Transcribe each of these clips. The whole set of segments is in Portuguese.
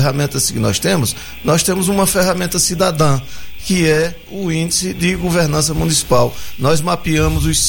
ferramentas que nós temos uma ferramenta cidadã, que é o Índice de Governança Municipal. Nós mapeamos os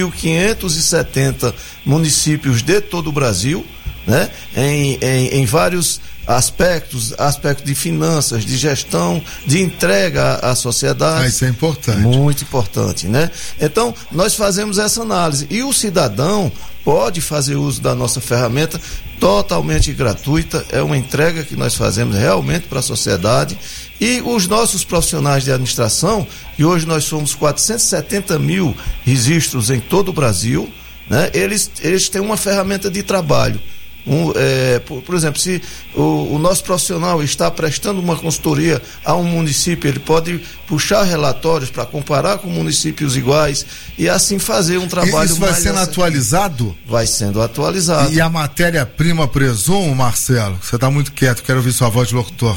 5.570 municípios de todo o Brasil, né, em vários aspectos de finanças, de gestão, de entrega à sociedade. Isso é importante. Muito importante, né? Então, nós fazemos essa análise e o cidadão pode fazer uso da nossa ferramenta totalmente gratuita, é uma entrega que nós fazemos realmente para a sociedade. E os nossos profissionais de administração, que hoje nós somos 470 mil registros em todo o Brasil, né? Eles têm uma ferramenta de trabalho. Por exemplo, se o nosso profissional está prestando uma consultoria a um município, ele pode puxar relatórios para comparar com municípios iguais e assim fazer um trabalho. Isso vai sendo atualizado? Vai sendo atualizado. E a matéria-prima, presumo, Marcelo, você está muito quieto, quero ouvir sua voz de locutor.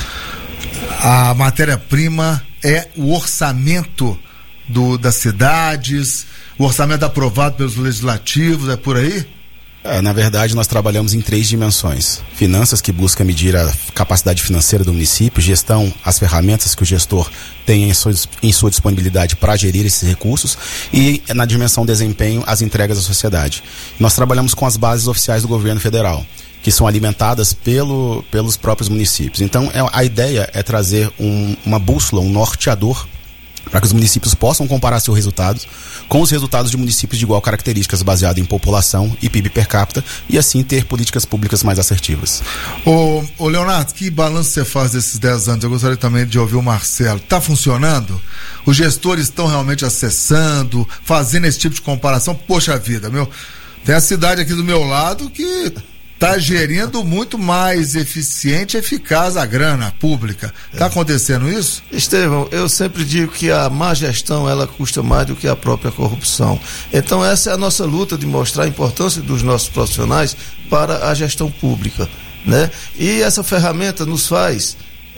A matéria-prima é o orçamento das cidades, o orçamento aprovado pelos legislativos, é por aí? Na verdade, nós trabalhamos em 3 dimensões. Finanças, que busca medir a capacidade financeira do município, gestão, as ferramentas que o gestor tem em sua disponibilidade para gerir esses recursos, e na dimensão desempenho, as entregas à sociedade. Nós trabalhamos com as bases oficiais do governo federal, que são alimentadas pelos próprios municípios. Então, a ideia é trazer uma bússola, um norteador, para que os municípios possam comparar seus resultados com os resultados de municípios de igual características, baseado em população e PIB per capita, e assim ter políticas públicas mais assertivas. Ô Leonardo, que balanço você faz desses 10 anos? Eu gostaria também de ouvir o Marcelo. Está funcionando? Os gestores estão realmente acessando, fazendo esse tipo de comparação? Poxa vida, tem a cidade aqui do meu lado que está gerindo muito mais eficiente e eficaz a grana pública. Está acontecendo isso? Estevão, eu sempre digo que a má gestão, ela custa mais do que a própria corrupção. Então essa é a nossa luta de mostrar a importância dos nossos profissionais para a gestão pública, né? E essa ferramenta nos faz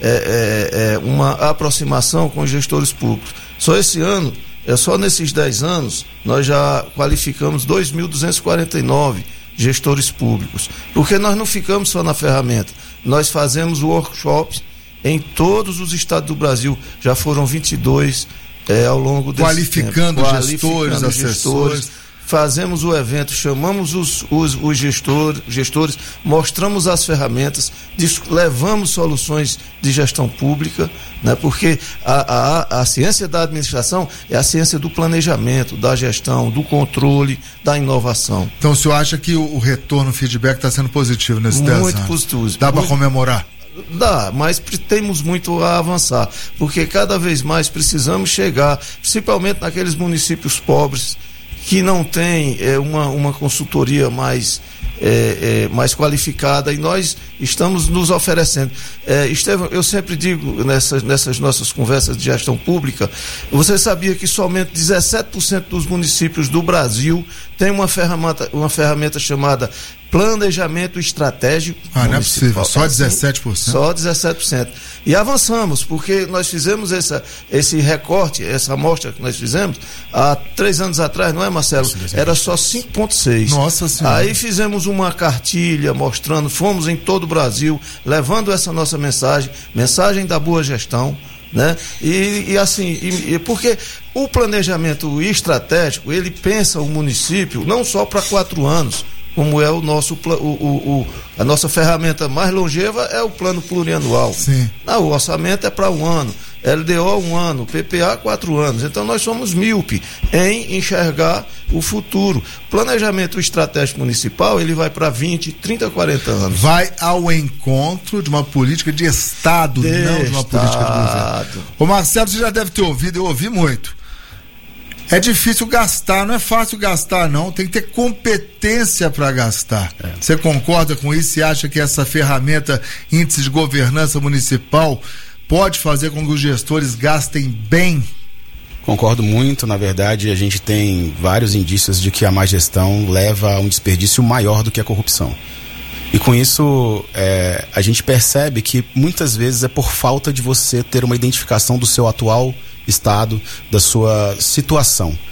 uma aproximação com os gestores públicos. Só esse ano, só nesses 10 anos, nós já qualificamos 2.249 gestores públicos, porque nós não ficamos só na ferramenta, nós fazemos workshops em todos os estados do Brasil, já foram 22 ao longo desse qualificando tempo, gestores, assessores. Fazemos o evento, chamamos os gestores, mostramos as ferramentas, levamos soluções de gestão pública, né? Porque a ciência da administração é a ciência do planejamento, da gestão, do controle, da inovação. Então o senhor acha que o retorno, o feedback está sendo positivo nesses 10 anos? Muito positivo. Dá para comemorar? Dá, mas temos muito a avançar, porque cada vez mais precisamos chegar, principalmente naqueles municípios pobres, que não tem uma consultoria mais qualificada, e nós estamos nos oferecendo. Estevão, eu sempre digo nessas nossas conversas de gestão pública, você sabia que somente 17% dos municípios do Brasil tem uma ferramenta chamada Planejamento Estratégico. Não é possível, só 17%. Só 17%. E avançamos, porque nós fizemos esse recorte, essa amostra que nós fizemos há 3 anos atrás, não é, Marcelo? Era só 5,6%. Nossa Senhora. Aí fizemos uma cartilha mostrando, fomos em todo o Brasil, levando essa nossa mensagem da boa gestão, né? Porque o planejamento estratégico, ele pensa o município não só para 4 anos, como é a nossa ferramenta mais longeva é o plano plurianual. Sim. O orçamento é para 1 ano, LDO 1 ano, PPA 4 anos. Então nós somos míope em enxergar o futuro. Planejamento estratégico municipal, ele vai para 20, 30, 40 anos. Vai ao encontro de uma política de Estado, não de uma política de governo. Ô Marcelo, você já deve ter ouvido, eu ouvi muito. É difícil gastar, não é fácil gastar não, tem que ter competência para gastar. Você concorda com isso e acha que essa ferramenta Índice de Governança Municipal pode fazer com que os gestores gastem bem? Concordo muito, na verdade a gente tem vários indícios de que a má gestão leva a um desperdício maior do que a corrupção. E com isso a gente percebe que muitas vezes é por falta de você ter uma identificação do seu atual estado, da sua situação.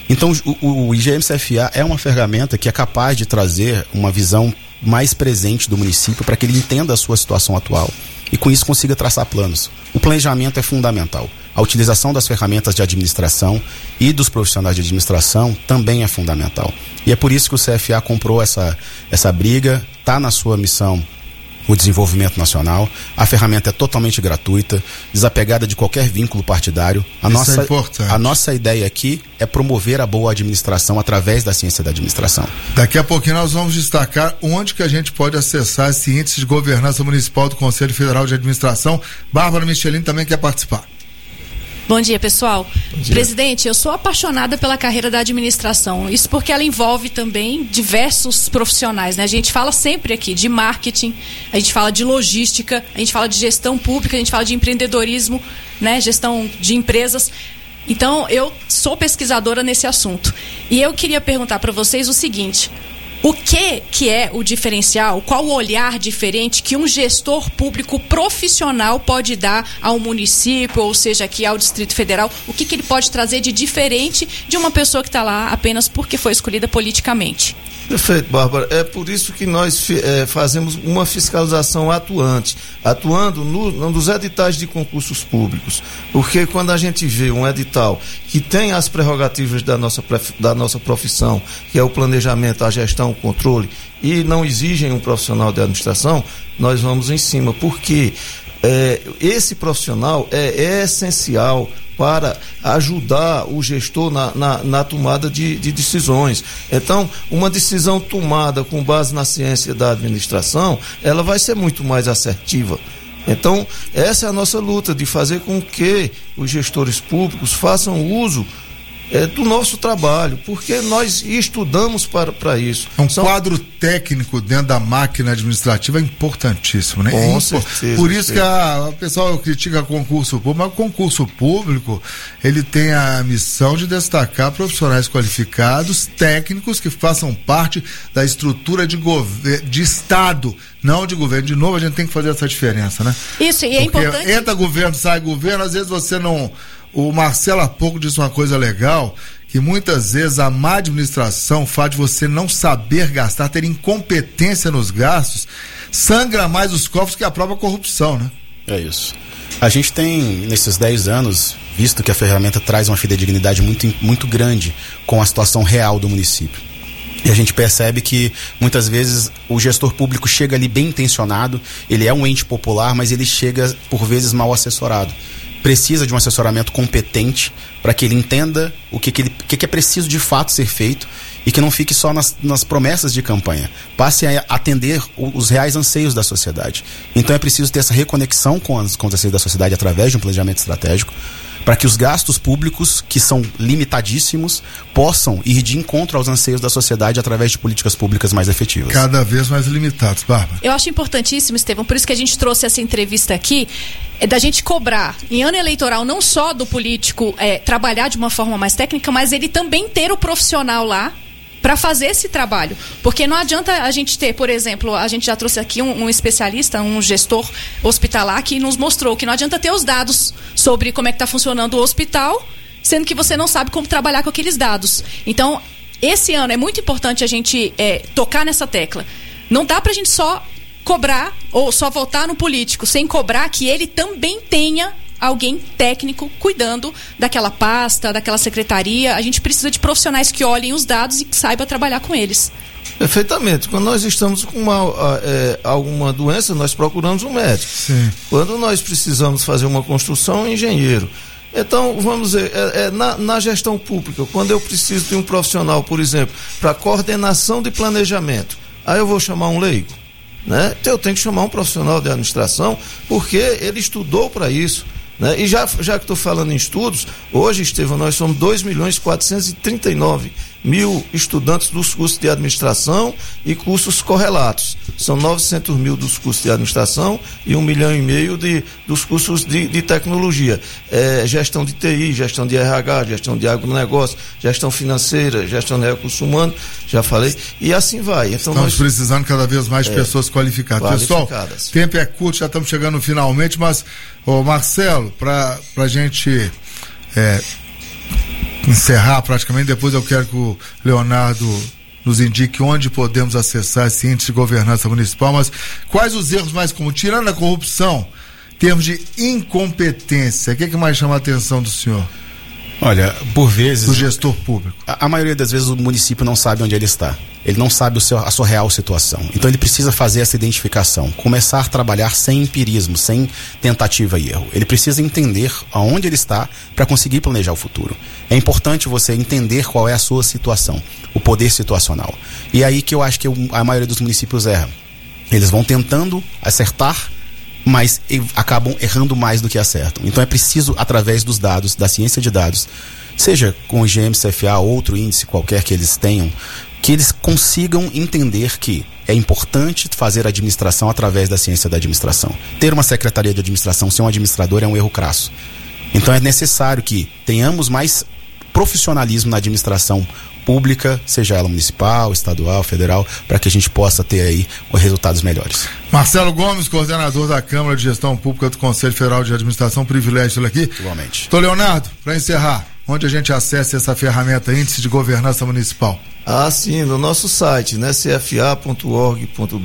Então o IGM-CFA é uma ferramenta que é capaz de trazer uma visão mais presente do município para que ele entenda a sua situação atual e com isso consiga traçar planos. O planejamento é fundamental. A utilização das ferramentas de administração e dos profissionais de administração também é fundamental. E é por isso que o CFA comprou essa briga, está na sua missão o desenvolvimento nacional. A ferramenta é totalmente gratuita, desapegada de qualquer vínculo partidário. Isso é importante. A nossa ideia aqui é promover a boa administração através da ciência da administração. Daqui a pouquinho nós vamos destacar onde que a gente pode acessar esse índice de governança municipal do Conselho Federal de Administração. Bárbara Michelin também quer participar. Bom dia, pessoal. Bom dia. Presidente, eu sou apaixonada pela carreira da administração. Isso porque ela envolve também diversos profissionais, né? A gente fala sempre aqui de marketing, a gente fala de logística, a gente fala de gestão pública, a gente fala de empreendedorismo, né? Gestão de empresas. Então, eu sou pesquisadora nesse assunto. E eu queria perguntar para vocês o seguinte: o que é o diferencial, qual o olhar diferente que um gestor público profissional pode dar ao município, ou seja, aqui ao Distrito Federal? O que ele pode trazer de diferente de uma pessoa que está lá apenas porque foi escolhida politicamente? Perfeito, Bárbara. É por isso que nós fazemos uma fiscalização atuando nos editais de concursos públicos. Porque quando a gente vê um edital que tem as prerrogativas da nossa profissão, que é o planejamento, a gestão, o controle, e não exigem um profissional de administração, nós vamos em cima. Porque esse profissional é essencial para ajudar o gestor na tomada de decisões. Então, uma decisão tomada com base na ciência da administração, ela vai ser muito mais assertiva. Então, essa é a nossa luta, de fazer com que os gestores públicos façam uso do nosso trabalho, porque nós estudamos para isso. Um quadro técnico dentro da máquina administrativa é importantíssimo, né? Com certeza. Por isso que o pessoal critica concurso público, mas o concurso público, ele tem a missão de destacar profissionais qualificados, técnicos, que façam parte da estrutura de Estado, não de governo. De novo, a gente tem que fazer essa diferença, né? Isso, e é importante. Entra governo, sai governo, às vezes você não... O Marcelo há pouco disse uma coisa legal, que muitas vezes a má administração, o fato de você não saber gastar, ter incompetência nos gastos, sangra mais os cofres que a própria corrupção, né? É isso. A gente tem, nesses 10 anos, visto que a ferramenta traz uma fidedignidade muito, muito grande com a situação real do município. E a gente percebe que muitas vezes o gestor público chega ali bem intencionado, ele é um ente popular, mas ele chega por vezes mal assessorado. Precisa de um assessoramento competente para que ele entenda o que é preciso de fato ser feito e que não fique só nas promessas de campanha. Passe a atender os reais anseios da sociedade. Então é preciso ter essa reconexão com os anseios da sociedade através de um planejamento estratégico, para que os gastos públicos, que são limitadíssimos, possam ir de encontro aos anseios da sociedade através de políticas públicas mais efetivas. Cada vez mais limitados, Bárbara. Eu acho importantíssimo, Estevão, por isso que a gente trouxe essa entrevista aqui, da gente cobrar, em ano eleitoral, não só do político trabalhar de uma forma mais técnica, mas ele também ter o profissional lá para fazer esse trabalho. Porque não adianta a gente ter, por exemplo, a gente já trouxe aqui um especialista, um gestor hospitalar, que nos mostrou que não adianta ter os dados sobre como é que está funcionando o hospital, sendo que você não sabe como trabalhar com aqueles dados. Então, esse ano é muito importante a gente tocar nessa tecla. Não dá para a gente só cobrar ou só votar no político, sem cobrar que ele também tenha alguém técnico cuidando daquela pasta, daquela secretaria. A gente precisa de profissionais que olhem os dados e que saibam trabalhar com eles. Perfeitamente. Quando nós estamos com alguma doença, nós procuramos um médico. Sim. Quando nós precisamos fazer uma construção, um engenheiro. Então, vamos dizer, na gestão pública, quando eu preciso de um profissional, por exemplo, para coordenação de planejamento, aí eu vou chamar um leigo, né? Então eu tenho que chamar um profissional de administração, porque ele estudou para isso. Né? E já que estou falando em estudos, hoje, Estevão, nós somos 2.439.000 estudantes dos cursos de administração e cursos correlatos. São 900 mil dos cursos de administração e 1,5 milhão dos cursos de tecnologia. Gestão de TI, gestão de RH, gestão de agronegócio, gestão financeira, gestão de recursos humanos, já falei, e assim vai. Então, estamos precisando cada vez mais de pessoas qualificadas. Pessoal, o tempo é curto, já estamos chegando finalmente, mas, Marcelo, para a gente encerrar praticamente, depois eu quero que o Leonardo nos indique onde podemos acessar esse índice de governança municipal, mas quais os erros mais comuns, tirando a corrupção, em termos de incompetência, o que mais chama a atenção do senhor? Olha, por vezes... Do gestor público. A maioria das vezes o município não sabe onde ele está. Ele não sabe a sua real situação. Então ele precisa fazer essa identificação, começar a trabalhar sem empirismo, sem tentativa e erro. Ele precisa entender aonde ele está para conseguir planejar o futuro. É importante você entender qual é a sua situação, o poder situacional. E é aí que eu acho que a maioria dos municípios erra. Eles vão tentando acertar, mas acabam errando mais do que acertam. Então é preciso, através dos dados, da ciência de dados, seja com o IGM, CFA, outro índice qualquer que eles tenham, que eles consigam entender que é importante fazer administração através da ciência da administração. Ter uma secretaria de administração sem um administrador é um erro crasso. Então é necessário que tenhamos mais profissionalismo na administração pública, seja ela municipal, estadual, federal, para que a gente possa ter aí resultados melhores. Marcelo Gomes, coordenador da Câmara de Gestão Pública do Conselho Federal de Administração, privilégio aqui. Igualmente. Então, Leonardo, para encerrar, onde a gente acessa essa ferramenta Índice de Governança Municipal? Sim, no nosso site, né, cfa.org.br,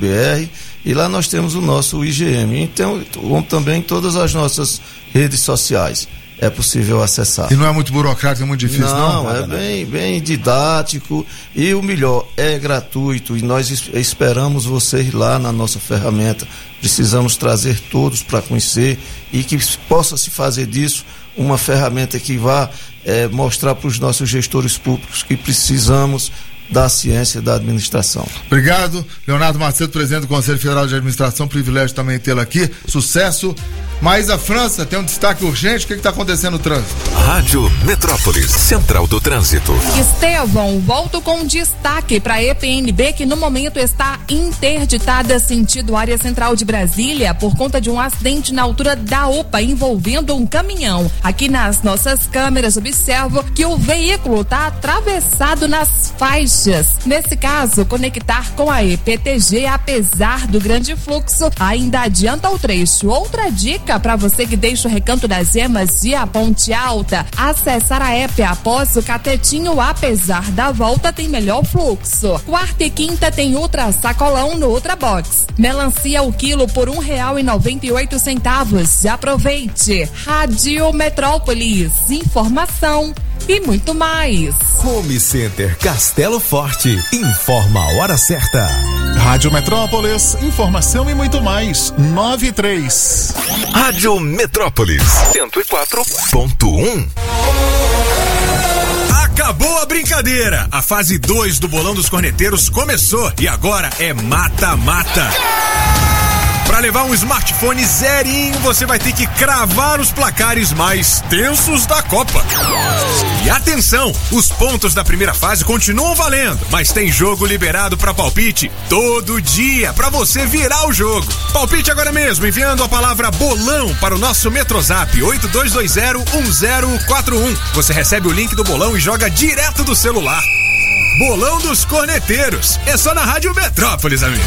e lá nós temos o nosso IGM, então também todas as nossas redes sociais. É possível acessar. E não é muito burocrático, é muito difícil, não? Não, bem didático, e o melhor, é gratuito, e nós esperamos vocês lá na nossa ferramenta. Precisamos trazer todos para conhecer e que possa se fazer disso uma ferramenta que vá mostrar para os nossos gestores públicos que precisamos da ciência da administração. Obrigado, Leonardo Macedo, presidente do Conselho Federal de Administração, privilégio também tê-lo aqui, sucesso. Mas a França tem um destaque urgente, o que está acontecendo no trânsito? Rádio Metrópolis, Central do Trânsito. Estevão, volto com destaque para a EPNB, que no momento está interditada sentido área central de Brasília por conta de um acidente na altura da UPA envolvendo um caminhão. Aqui nas nossas câmeras observo que o veículo está atravessado nas faixas. Nesse caso, conectar com a EPTG, apesar do grande fluxo, ainda adianta o trecho. Outra dica para você que deixa o Recanto das Emas e a Ponte Alta, acessar a EP após o Catetinho, apesar da volta tem melhor fluxo. Quarta e quinta tem Ultra Sacolão no Ultra Box. Melancia o quilo por R$1,98. Aproveite. Rádio Metrópolis, informação e muito mais. Home Center Castelo Forte, informa a hora certa. Rádio Metrópolis, informação e muito mais. 93. Rádio Metrópolis 104.1. Acabou a brincadeira. A fase 2 do Bolão dos Corneteiros começou e agora é mata-mata. Para levar um smartphone zerinho, você vai ter que cravar os placares mais tensos da Copa. E atenção, os pontos da primeira fase continuam valendo, mas tem jogo liberado para palpite todo dia, para você virar o jogo. Palpite agora mesmo, enviando a palavra bolão para o nosso Metrozap 82201041. Você recebe o link do bolão e joga direto do celular. Bolão dos Corneteiros, é só na Rádio Metrópolis, amigo.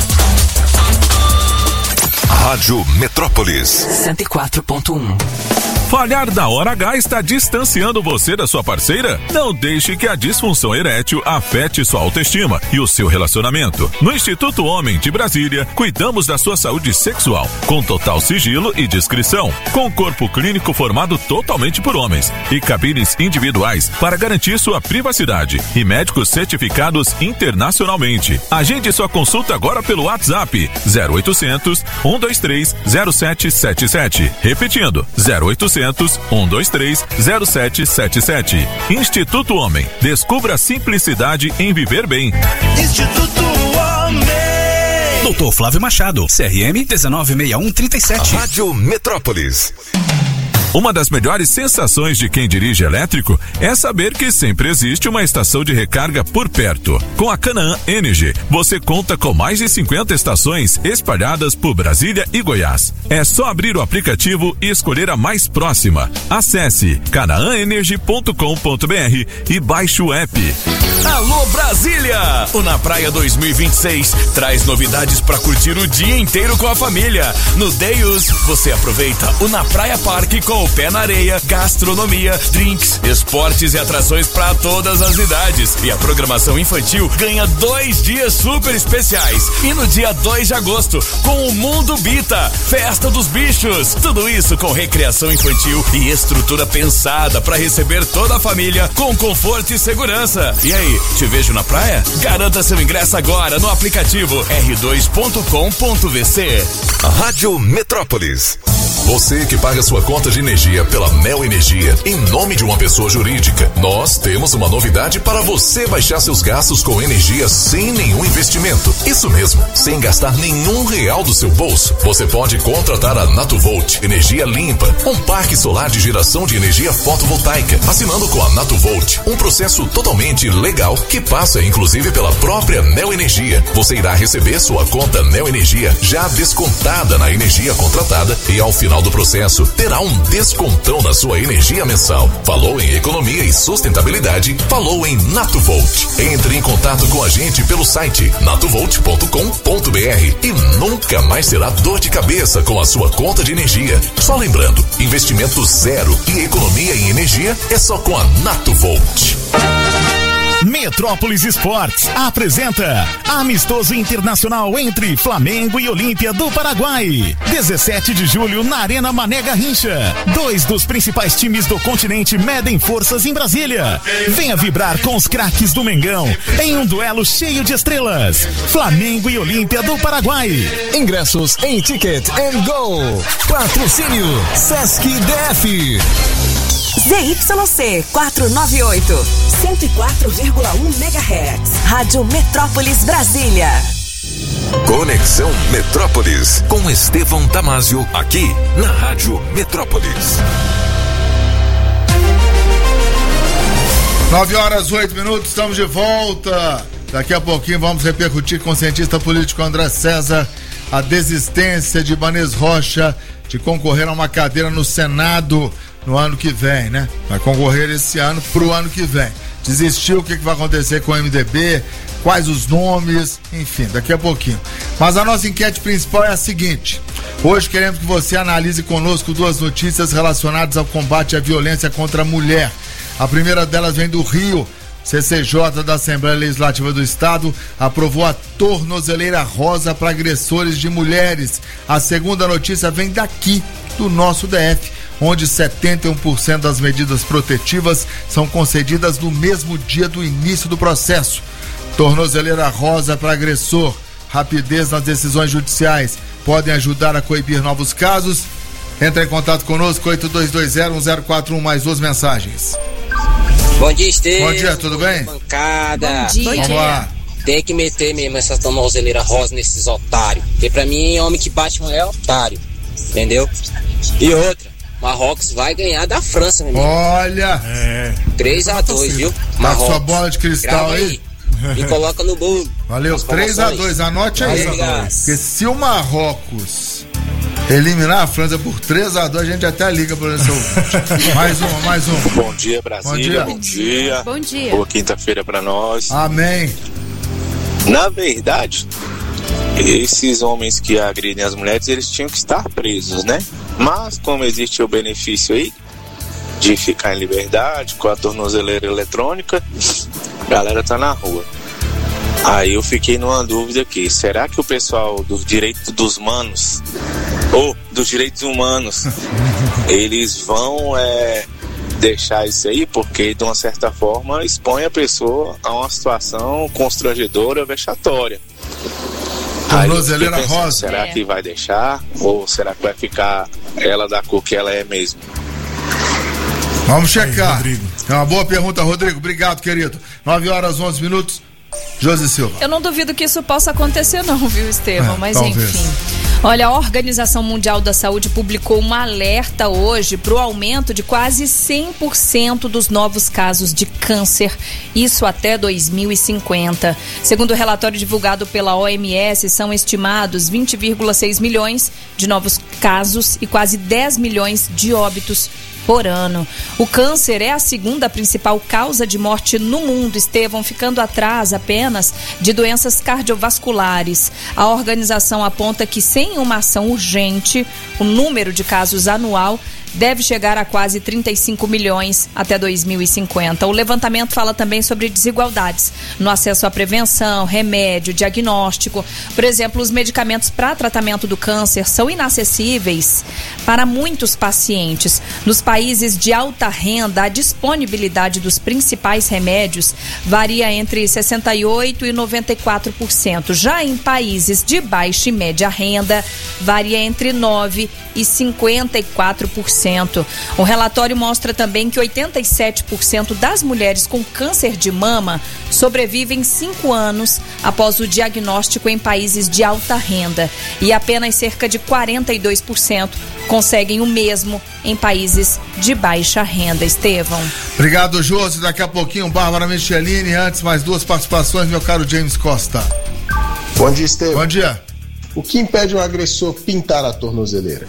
Rádio Metrópolis 104.1. Falhar na hora H está distanciando você da sua parceira? Não deixe que a disfunção erétil afete sua autoestima e o seu relacionamento. No Instituto Homem de Brasília, cuidamos da sua saúde sexual, com total sigilo e discrição, com corpo clínico formado totalmente por homens e cabines individuais para garantir sua privacidade e médicos certificados internacionalmente. Agende sua consulta agora pelo WhatsApp 0800 123 0777. Repetindo, 0800 123 0777. Instituto Homem. Descubra a simplicidade em viver bem. Instituto Homem. Doutor Flávio Machado, CRM 196137. Rádio Metrópolis. Uma das melhores sensações de quem dirige elétrico é saber que sempre existe uma estação de recarga por perto. Com a Canaã Energy, você conta com mais de 50 estações espalhadas por Brasília e Goiás. É só abrir o aplicativo e escolher a mais próxima. Acesse canaãenergy.com.br e baixe o app. Alô Brasília! O Na Praia 2026 traz novidades para curtir o dia inteiro com a família. No Deus, você aproveita o Na Praia Parque com com o pé na areia, gastronomia, drinks, esportes e atrações para todas as idades. E a programação infantil ganha 2 dias super especiais. E no dia 2 de agosto, com o Mundo Bita, Festa dos Bichos. Tudo isso com recreação infantil e estrutura pensada para receber toda a família com conforto e segurança. E aí, te vejo na praia? Garanta seu ingresso agora no aplicativo r2.com.vc. Rádio Metrópolis. Você que paga sua conta de energia pela Neo Energia em nome de uma pessoa jurídica, nós temos uma novidade para você baixar seus gastos com energia sem nenhum investimento. Isso mesmo, sem gastar nenhum real do seu bolso. Você pode contratar a Natuvolt Energia Limpa, um parque solar de geração de energia fotovoltaica, assinando com a Natuvolt, um processo totalmente legal que passa inclusive pela própria Neo Energia. Você irá receber sua conta Neo Energia já descontada na energia contratada e ao final do processo terá um descontão na sua energia mensal. Falou em economia e sustentabilidade, falou em Natuvolt. Entre em contato com a gente pelo site natuvolt.com.br e nunca mais terá dor de cabeça com a sua conta de energia. Só lembrando, investimento zero e economia em energia é só com a Natuvolt. Metrópolis Esportes apresenta Amistoso Internacional entre Flamengo e Olímpia do Paraguai. 17 de julho na Arena Mané Garrincha. 2 dos principais times do continente medem forças em Brasília. Venha vibrar com os craques do Mengão em um duelo cheio de estrelas. Flamengo e Olímpia do Paraguai. Ingressos em Ticket and Go. Patrocínio Sesc DF. ZYC 498, 104,1 MHz. Rádio Metrópolis Brasília. Conexão Metrópolis com Estevão Damásio aqui na Rádio Metrópolis. 9h08, estamos de volta. Daqui a pouquinho vamos repercutir com o cientista político André César a desistência de Ibanez Rocha de concorrer a uma cadeira no Senado no ano que vem, né? Vai concorrer esse ano pro ano que vem. Desistiu, o que vai acontecer com o MDB, quais os nomes, enfim, daqui a pouquinho. Mas a nossa enquete principal é a seguinte: hoje queremos que você analise conosco 2 notícias relacionadas ao combate à violência contra a mulher. A primeira delas vem do Rio. CCJ da Assembleia Legislativa do Estado aprovou a tornozeleira rosa para agressores de mulheres. A segunda notícia vem daqui, do nosso DF, onde 71% das medidas protetivas são concedidas no mesmo dia do início do processo. Tornozeleira rosa para agressor, rapidez nas decisões judiciais podem ajudar a coibir novos casos. Entre em contato conosco, 82201041, mais 2 mensagens. Bom dia, Estevão. Bom dia, tudo bem? Bancada. Bom dia. Vamos lá. Tem que meter mesmo essa tornozeleira rosa nesses otários. Porque pra mim, homem que bate mulher é otário. Entendeu? E outra, Marrocos vai ganhar da França, meu amigo. Olha! 3-2, viu? Tá com sua bola de cristal aí? E coloca no bolo. Valeu, 3-2, anote aí. Porque se o Marrocos eliminar a França por 3-2, a gente até liga para esse ouvinte. Mais uma. Bom dia, Brasília. Bom dia. Bom dia. Boa quinta-feira para nós. Amém. Na verdade, esses homens que agridem as mulheres, eles tinham que estar presos, né? Mas como existe o benefício aí de ficar em liberdade com a tornozeleira eletrônica, a galera tá na rua. Aí eu fiquei numa dúvida aqui: será que o pessoal dos direitos dos humanos ou dos direitos humanos eles vão deixar isso aí? Porque de uma certa forma expõe a pessoa a uma situação constrangedora, vexatória. Tornozeleira rosa. Será que vai deixar? Ou será que vai ficar ela da cor que ela é mesmo? Vamos checar. É uma boa pergunta, Rodrigo. Obrigado, querido. 9h11. Josi Silva. Eu não duvido que isso possa acontecer não, viu, Estevão? Mas talvez. Enfim. Olha, a Organização Mundial da Saúde publicou um alerta hoje para o aumento de quase 100% dos novos casos de câncer, isso até 2050. Segundo o relatório divulgado pela OMS, são estimados 20,6 milhões de novos casos e quase 10 milhões de óbitos por ano. O câncer é a segunda principal causa de morte no mundo, Estevão, ficando atrás apenas de doenças cardiovasculares. A organização aponta que sem uma ação urgente, o número de casos anual deve chegar a quase 35 milhões até 2050. O levantamento fala também sobre desigualdades no acesso à prevenção, remédio, diagnóstico. Por exemplo, os medicamentos para tratamento do câncer são inacessíveis para muitos pacientes. Nos países de alta renda, a disponibilidade dos principais remédios varia entre 68% e 94%. Já em países de baixa e média renda, varia entre 9% e 54%. O relatório mostra também que 87% das mulheres com câncer de mama sobrevivem 5 anos após o diagnóstico em países de alta renda e apenas cerca de 42% conseguem o mesmo em países de baixa renda. Estevão. Obrigado, Josi. Daqui a pouquinho, Bárbara Michelini. Antes, mais 2 participações, meu caro James Costa. Bom dia, Estevão. Bom dia. O que impede um agressor pintar a tornozeleira?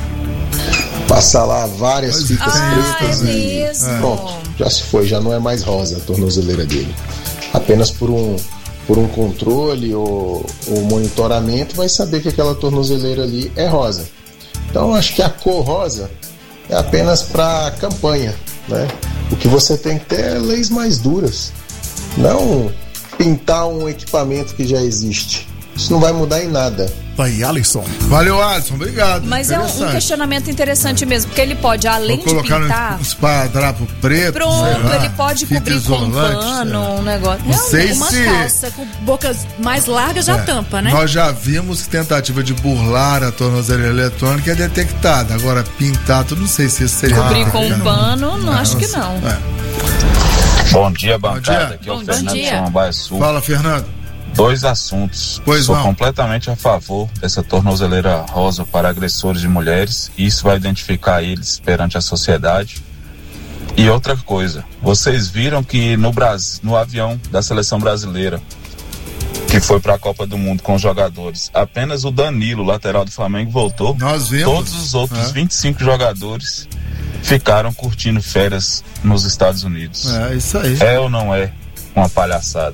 Passar lá várias fitas pretas e pronto, já se foi, já não é mais rosa a tornozeleira dele. Apenas por um controle ou monitoramento vai saber que aquela tornozeleira ali é rosa. Então acho que a cor rosa é apenas para campanha, né? O que você tem que ter é leis mais duras, não pintar um equipamento que já existe. Isso não vai mudar em nada. Aí, Alisson. Valeu, Alisson. Obrigado. Mas é um questionamento interessante mesmo, porque ele pode, além de pintar... um esparadrapo preto, pronto, ele pode cobrir com um pano, um negócio. Não sei uma calça com bocas mais largas já tampa, né? Nós já vimos que tentativa de burlar a tornozeleira eletrônica é detectada. Agora, pintar, não sei se isso seria... Cobrir com um pano, não acho que não. Bom dia, bancada. Aqui é o Fernando de Samambaia Sul. Fala, Fernando. 2 assuntos. Sou completamente a favor dessa tornozeleira rosa para agressores de mulheres. Isso vai identificar eles perante a sociedade. E outra coisa, vocês viram que no avião da seleção brasileira, que foi para a Copa do Mundo com os jogadores, apenas o Danilo, lateral do Flamengo, voltou. Nós vimos. Todos os outros 25 jogadores ficaram curtindo férias nos Estados Unidos. É isso aí. É ou não é uma palhaçada?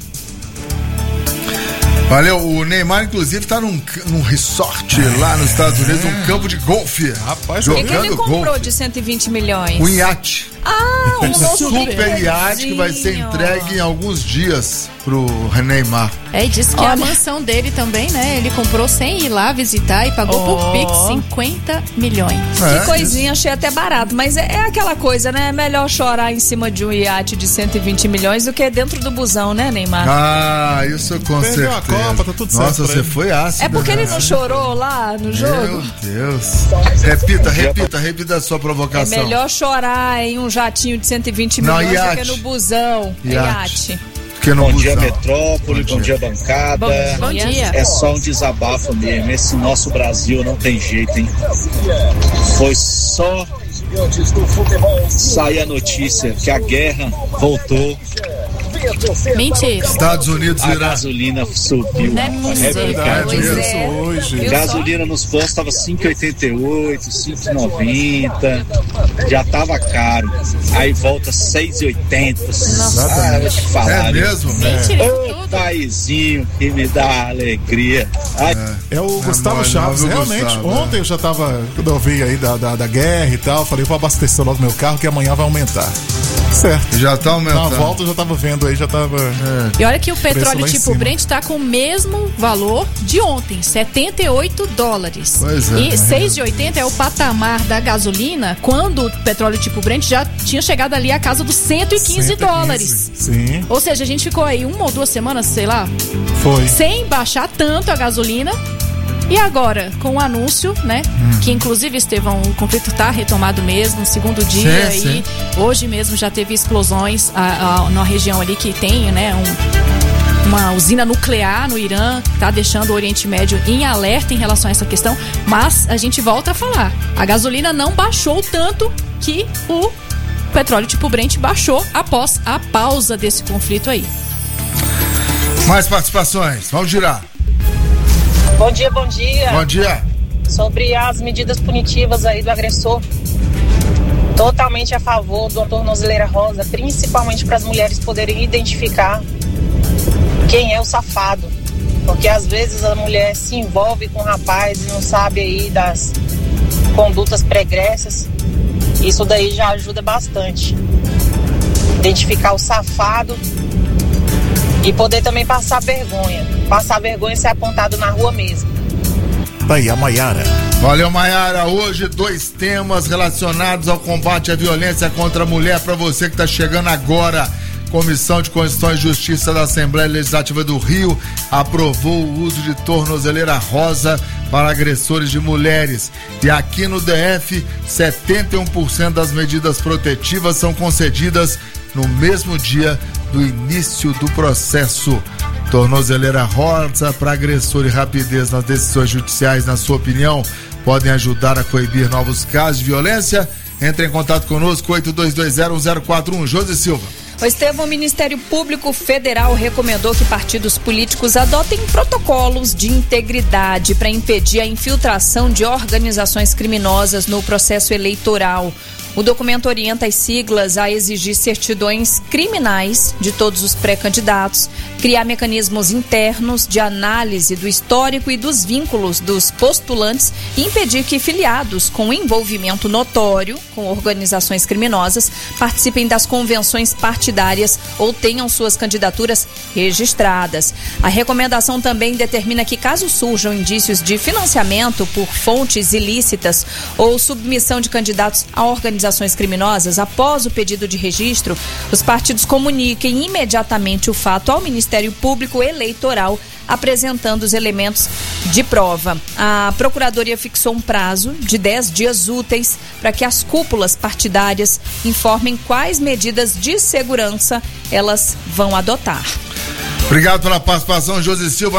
Valeu, o Neymar inclusive tá num resort lá nos Estados Unidos, um campo de golfe. Rapaz, jogando golfe. O que ele comprou de 120 milhões? Um iate. Um super iate que vai ser entregue em alguns dias pro Neymar. E disse que a mansão dele também, né? Ele comprou sem ir lá visitar e pagou por Pix 50 milhões. Que coisinha, achei até barato. Mas é aquela coisa, né? É melhor chorar em cima de um iate de 120 milhões do que dentro do busão, né, Neymar? Isso com certeza. A Copa, tá tudo certo. Nossa, você foi ácido. É porque ele não chorou lá no jogo? Meu Deus. Repita a sua provocação. É melhor chorar em um jatinho de 120 milhões do que no busão. Iate. Bom dia, Metrópole, bom dia, bancada. Bom dia. É só um desabafo mesmo. Esse nosso Brasil não tem jeito, hein? Foi só sair a notícia que a guerra voltou. Mentira. Estados Unidos a gasolina subiu. Gasolina nos postos estava 5,88, 5,90. Já tava caro. Aí volta 6,80. Vou te falar. É mesmo? Ô paizinho que me dá alegria. É o Gustavo Chaves, realmente. Gustavo, ontem eu já tava, quando eu vi aí da guerra e tal, falei, vou abastecer logo meu carro que amanhã vai aumentar. Certo. Já tá aumentando. Na volta eu já tava vendo aí, já tava... E olha que o petróleo tipo Brent tá com o mesmo valor de ontem, $78. Pois é. E 6,80 é o patamar da gasolina, quando o petróleo tipo Brent já tinha chegado ali à casa dos $115. Sim. Ou seja, a gente ficou aí 1 ou 2 semanas, sei lá, sem baixar tanto a gasolina. E agora, com o anúncio, né? Que inclusive, Estevão, o conflito tá retomado mesmo, segundo dia, e hoje mesmo já teve explosões na região ali que tem, né? Uma usina nuclear no Irã, que tá deixando o Oriente Médio em alerta em relação a essa questão, mas a gente volta a falar, a gasolina não baixou tanto que o petróleo tipo Brent baixou após a pausa desse conflito aí. Mais participações, vamos girar. Bom dia, bom dia. Bom dia. Sobre as medidas punitivas aí do agressor, totalmente a favor da tornozeleira rosa, principalmente para as mulheres poderem identificar quem é o safado. Porque às vezes a mulher se envolve com o rapaz e não sabe aí das condutas pregressas Isso daí já ajuda bastante. Identificar o safado e poder também passar vergonha. Passar vergonha e ser apontado na rua mesmo. Tá aí a Maiara. Valeu, Maiara. Hoje 2 temas relacionados ao combate à violência contra a mulher para você que está chegando agora. Comissão de Constituição e Justiça da Assembleia Legislativa do Rio aprovou o uso de tornozeleira rosa para agressores de mulheres. E aqui no DF, 71% das medidas protetivas são concedidas no mesmo dia do início do processo. Tornozeleira rosa para agressor e rapidez nas decisões judiciais, na sua opinião, podem ajudar a coibir novos casos de violência? Entre em contato conosco, 82201041. Josi Silva. O Estevão, o Ministério Público Federal recomendou que partidos políticos adotem protocolos de integridade para impedir a infiltração de organizações criminosas no processo eleitoral. O documento orienta as siglas a exigir certidões criminais de todos os pré-candidatos, criar mecanismos internos de análise do histórico e dos vínculos dos postulantes e impedir que filiados com envolvimento notório com organizações criminosas participem das convenções partidárias ou tenham suas candidaturas registradas. A recomendação também determina que, caso surjam indícios de financiamento por fontes ilícitas ou submissão de candidatos a organizações criminosas, após o pedido de registro, os partidos comuniquem imediatamente o fato ao Ministério Público Eleitoral, apresentando os elementos de prova. A Procuradoria fixou um prazo de 10 dias úteis para que as cúpulas partidárias informem quais medidas de segurança elas vão adotar. Obrigado pela participação, Josi Silva,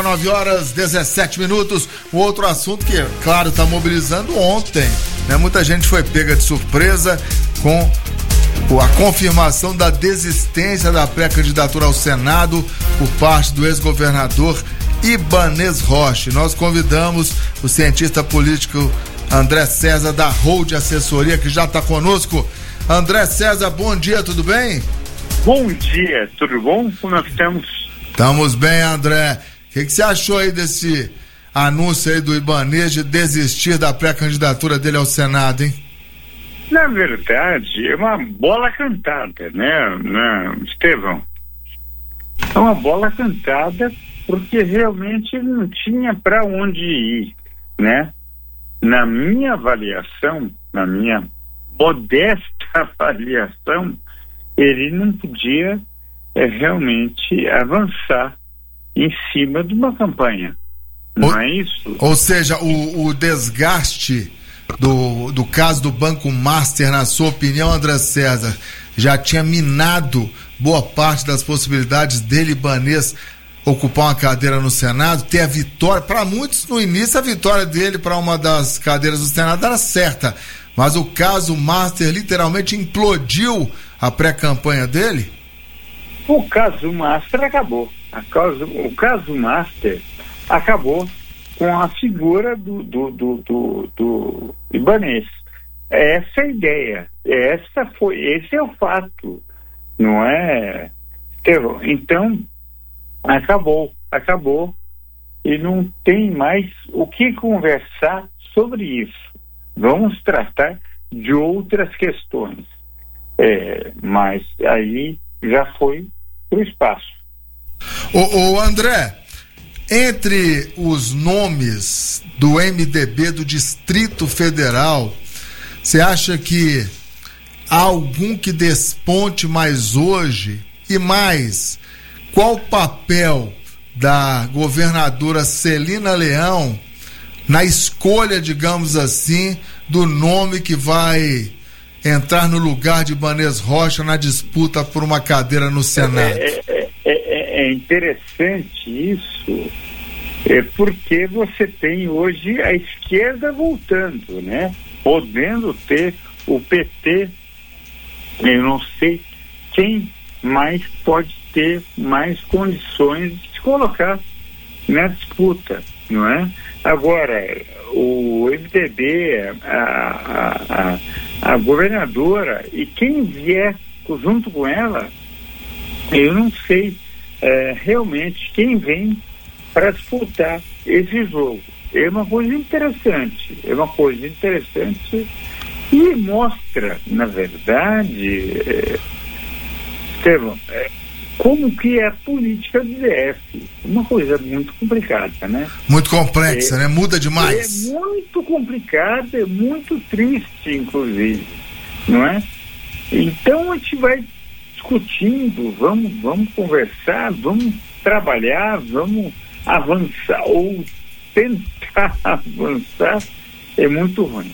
9h17. Um outro assunto que, claro, está mobilizando ontem, né? Muita gente foi pega de surpresa com a confirmação da desistência da pré-candidatura ao Senado por parte do ex-governador Ibanez Rocha. Nós convidamos o cientista político André César, da Hold Assessoria, que já está conosco. André César, bom dia, tudo bem? Bom dia, tudo bom? Como nós estamos? Estamos bem, André. O que você achou aí desse anúncio aí do Ibanez de desistir da pré-candidatura dele ao Senado, hein? Na verdade, é uma bola cantada, né, Estevão? É uma bola cantada porque realmente ele não tinha para onde ir, né? Na minha avaliação, na minha modesta avaliação, ele não podia realmente avançar em cima de uma campanha. Não é isso? Ou seja, o desgaste do caso do Banco Master, na sua opinião, André César, já tinha minado boa parte das possibilidades dele, Ibanez, ocupar uma cadeira no Senado, ter a vitória. Para muitos, no início, a vitória dele para uma das cadeiras do Senado era certa, mas o caso Master literalmente implodiu a pré-campanha dele? O caso Master acabou. O caso Master acabou com a figura do Ibanez. Essa é a ideia. Esse é o fato. Não é, Estevão? Então, acabou. E não tem mais o que conversar sobre isso. Vamos tratar de outras questões. Mas aí já foi pro espaço. Ô André, entre os nomes do MDB do Distrito Federal, você acha que há algum que desponte mais hoje? E mais, qual o papel da governadora Celina Leão na escolha, digamos assim, do nome que vai entrar no lugar de Ibanez Rocha na disputa por uma cadeira no Senado? É interessante isso, porque você tem hoje a esquerda voltando, né? Podendo ter o PT, eu não sei quem mais pode ter mais condições de se colocar na disputa, não é? Agora, o MDB, a governadora e quem vier junto com ela, eu não sei realmente quem vem para disputar esse jogo. É uma coisa interessante E mostra, na verdade, Estevão, como que é a política do DF. Uma coisa muito complicada, né? Muito complexa, né? Muda demais. É muito complicada, é muito triste, inclusive, não é? Então a gente vai discutindo, vamos conversar, vamos trabalhar, vamos avançar ou tentar avançar. É muito ruim.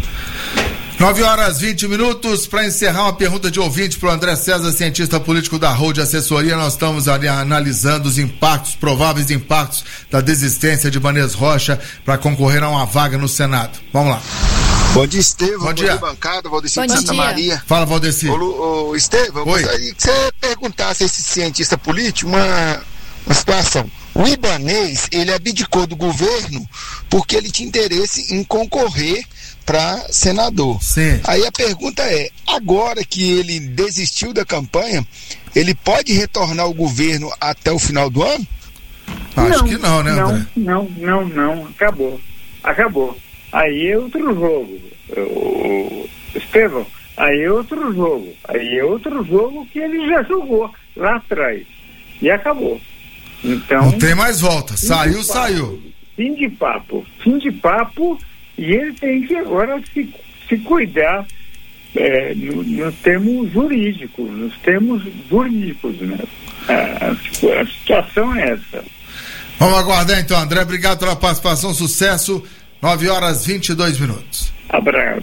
9h20 para encerrar uma pergunta de ouvinte para o André César, cientista político da Road Assessoria. Nós estamos ali analisando os impactos, prováveis impactos da desistência de Ibanez Rocha para concorrer a uma vaga no Senado. Vamos lá. Bom dia, Estevão. Bom dia. Bancada, Valdeci de Santa Maria. Fala, Valdeci. Ô, Estevão, eu gostaria que você perguntasse a esse cientista político uma situação. O Ibanez, ele abdicou do governo porque ele tinha interesse em concorrer para senador. Sim. Aí a pergunta é, agora que ele desistiu da campanha, ele pode retornar ao governo até o final do ano? Acho que não, né, André? Não, acabou. Aí é outro jogo, Estevão, aí é outro jogo que ele já jogou lá atrás e acabou. Então, não tem mais volta, saiu. Fim de papo, e ele tem que agora se cuidar nos termos jurídicos, né? A situação é essa. Vamos aguardar então, André, obrigado pela participação, sucesso. 9h22. Abraço.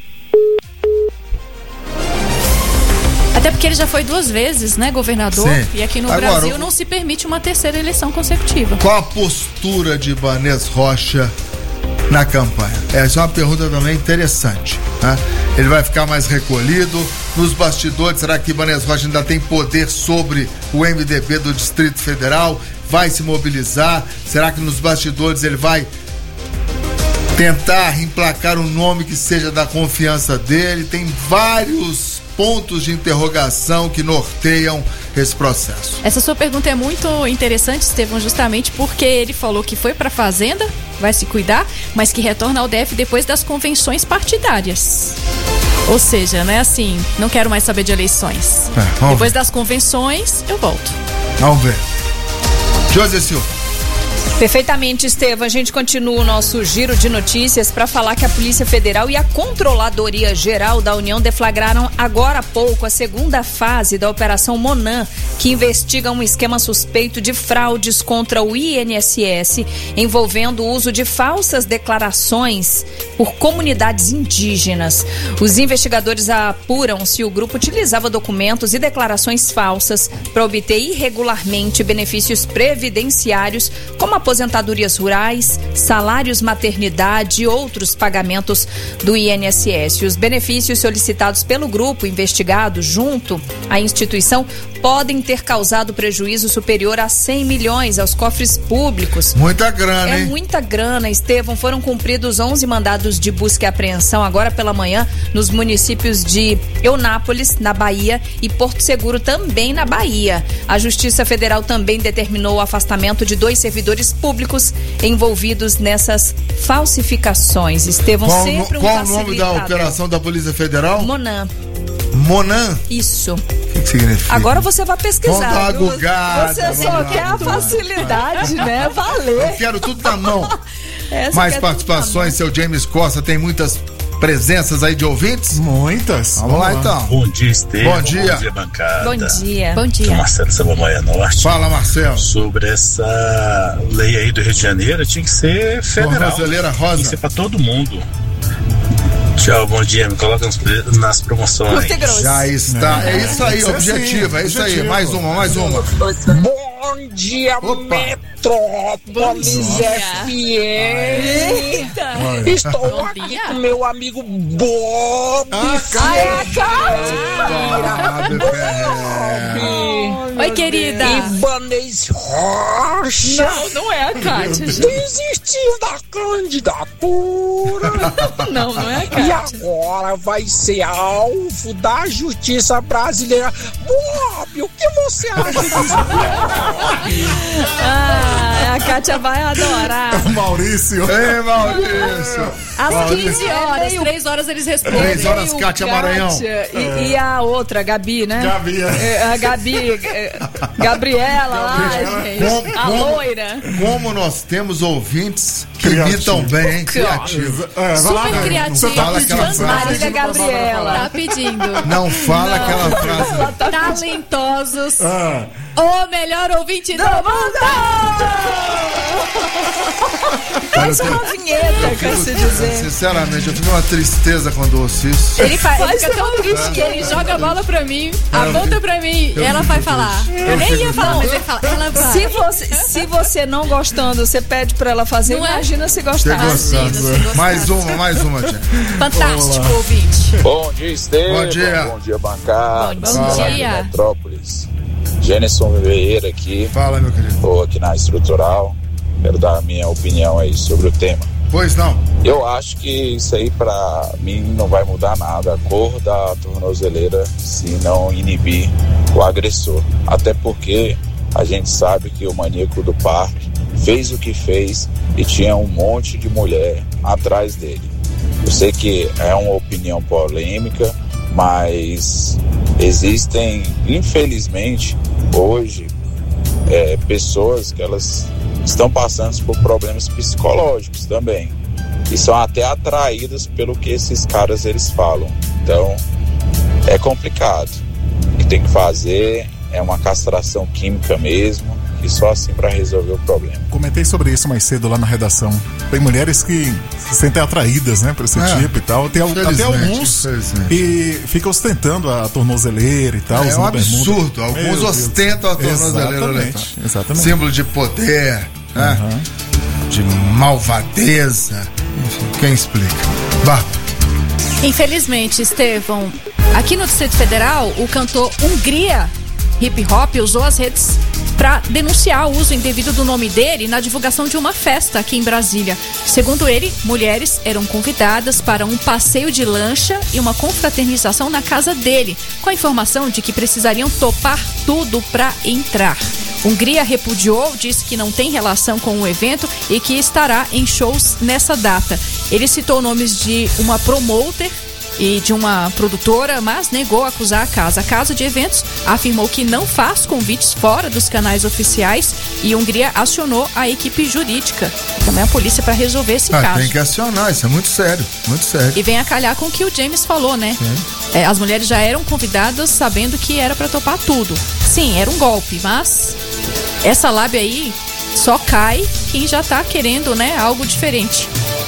Até porque ele já foi 2 vezes, né, governador? Sim. E aqui no Brasil não se permite uma terceira eleição consecutiva. Qual a postura de Ibanez Rocha na campanha? Essa é uma pergunta também interessante, né? Ele vai ficar mais recolhido nos bastidores? Será que Ibanez Rocha ainda tem poder sobre o MDB do Distrito Federal? Vai se mobilizar? Será que nos bastidores ele vai tentar emplacar um nome que seja da confiança dele? Tem vários pontos de interrogação que norteiam esse processo. Essa sua pergunta é muito interessante, Estevão, justamente porque ele falou que foi para a Fazenda, vai se cuidar, mas que retorna ao DF depois das convenções partidárias. Ou seja, né, assim, não quero mais saber de eleições. Depois das convenções, eu volto. Vamos ver. José Silva. Perfeitamente, Estevão. A gente continua o nosso giro de notícias para falar que a Polícia Federal e a Controladoria Geral da União deflagraram agora há pouco a segunda fase da Operação Monan, que investiga um esquema suspeito de fraudes contra o INSS envolvendo o uso de falsas declarações por comunidades indígenas. Os investigadores apuram se o grupo utilizava documentos e declarações falsas para obter irregularmente benefícios previdenciários, como aposentadorias rurais, salários maternidade e outros pagamentos do INSS. Os benefícios solicitados pelo grupo investigado junto à instituição podem ter causado prejuízo superior a 100 milhões aos cofres públicos. Muita grana, hein? É muita grana, Estevão. Foram cumpridos 11 mandados de busca e apreensão agora pela manhã nos municípios de Eunápolis, na Bahia, e Porto Seguro, também na Bahia. A Justiça Federal também determinou o afastamento de 2 servidores públicos envolvidos nessas falsificações. Estevão, sempre um facilitador. Qual o nome da operação da Polícia Federal? Monan. Monan? Isso. O que significa? Agora você vai pesquisar. Vamos dar uma gugada, você só quer a facilidade, né? Valeu. Eu quero tudo na mão. Mais participações, seu James Costa, tem muitas presenças aí de ouvintes? Muitas. Vamos lá então. Bom dia, Estevão. Bom dia. Bom dia, bancada. Bom dia. Bom dia. Marcelo Sabamoia Norte. Fala, Marcelo. Sobre essa lei aí do Rio de Janeiro, tinha que ser federal. Tornozeleira rosa. Tinha que ser pra todo mundo. Tchau, bom dia. Me coloca nas promoções. Já está. É isso aí, objetivo. É isso aí. Mais uma. Bom dia, Metrópolis FM. Estou aqui com meu amigo Bob. Calma. Oi, querida. Ibanez Rocha. Não é a Kátia, gente. Desistiu da candidatura. Não é a Kátia. E agora vai ser alvo da justiça brasileira. Bob, o que você acha disso? A Kátia vai adorar. Maurício. Ei, Maurício. Às 15 horas, 3 horas eles respondem. 3 horas, Kátia Maranhão. E a outra, Gabi, né? Gabi, a Gabi, Gabriela lá, gente. A loira. Como nós temos ouvintes que imitam bem, hein? Criativo. Super criativo. Fala aquela frase. Marília Gabriela. Tá pedindo. Não fala aquela frase. Talentosos. O melhor ouvinte do mundo! Faz uma vinheta, quer se dizer. Sinceramente, eu fico uma tristeza quando ouço isso. Ele fica tão triste que ele joga a bola pra mim, aponta pra mim, ela vai falar. Eu nem ia falar, mas ele fala, ela vai. Se você não gostando, você pede pra ela fazer, não imagina se gostar. Mais uma, tia. Fantástico, ouvinte. Bom dia, Estevam. Bom dia. Bom dia, bancada. Bom dia. Metrópolis. Gênison Vieira aqui. Fala, meu querido. Estou aqui na Estrutural. Quero dar a minha opinião aí sobre o tema. Pois não. Eu acho que isso aí pra mim não vai mudar nada. A cor da tornozeleira se não inibir o agressor. Até porque a gente sabe que o maníaco do parque fez o que fez e tinha um monte de mulher atrás dele. Eu sei que é uma opinião polêmica, mas existem, infelizmente, hoje, pessoas que elas estão passando por problemas psicológicos também e são até atraídas pelo que esses caras eles falam. Então é complicado. O que tem que fazer é uma castração química mesmo, e só assim para resolver o problema. Comentei sobre isso mais cedo lá na redação. Tem mulheres que se sentem atraídas, né, por esse tipo e tal. Tem até alguns que ficam ostentando a tornozeleira e tal. É um absurdo. Alguns ostentam a tornozeleira. Exatamente. Símbolo de poder, né? De malvadeza. Enfim, quem explica? Vá. Infelizmente, Estevão, aqui no Distrito Federal, o cantor Hungria Hip Hop usou as redes para denunciar o uso indevido do nome dele na divulgação de uma festa aqui em Brasília. Segundo ele, mulheres eram convidadas para um passeio de lancha e uma confraternização na casa dele, com a informação de que precisariam topar tudo para entrar. Hungria repudiou, disse que não tem relação com o evento e que estará em shows nessa data. Ele citou nomes de uma promoter e de uma produtora, mas negou acusar a casa. A casa de eventos afirmou que não faz convites fora dos canais oficiais e Hungria acionou a equipe jurídica, também a polícia, para resolver esse caso. Tem que acionar, isso é muito sério, muito sério. E vem a calhar com o que o James falou, né? As mulheres já eram convidadas sabendo que era para topar tudo. Sim, era um golpe, mas essa lábia aí só cai quem já tá querendo, né, algo diferente.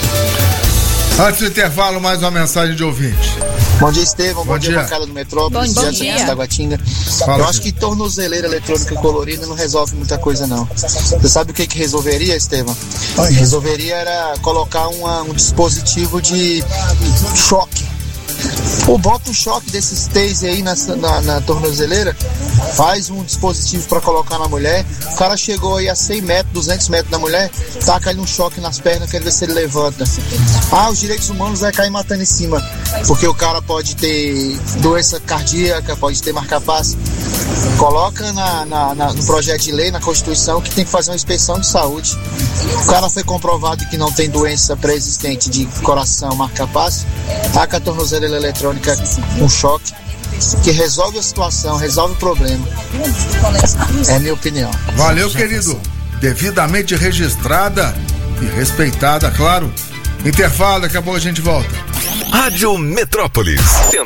Antes do intervalo, mais uma mensagem de ouvinte. Bom dia, Estevão. Bom dia, bancada do Metrópolis. Bom dia. Da Guatinga. Eu acho que tornozeleira eletrônica colorida não resolve muita coisa, não. Você sabe o que resolveria, Estevão? Resolveria era colocar um dispositivo de choque. Ou bota um choque desses taser aí na tornozeleira, faz um dispositivo para colocar na mulher. O cara chegou aí a 100 metros, 200 metros da mulher, taca ali um choque nas pernas, quer ver se ele levanta. Os direitos humanos vai cair matando em cima, porque o cara pode ter doença cardíaca, pode ter marca-passo. Coloca no projeto de lei, na Constituição, que tem que fazer uma inspeção de saúde. O cara foi comprovado que não tem doença pré-existente de coração, marca-passo, taca a tornozeleira eletrônica com choque, que resolve a situação, resolve o problema. É a minha opinião. Valeu, querido. Devidamente registrada e respeitada, claro. Intervalo, daqui a pouco a gente volta. Rádio Metrópolis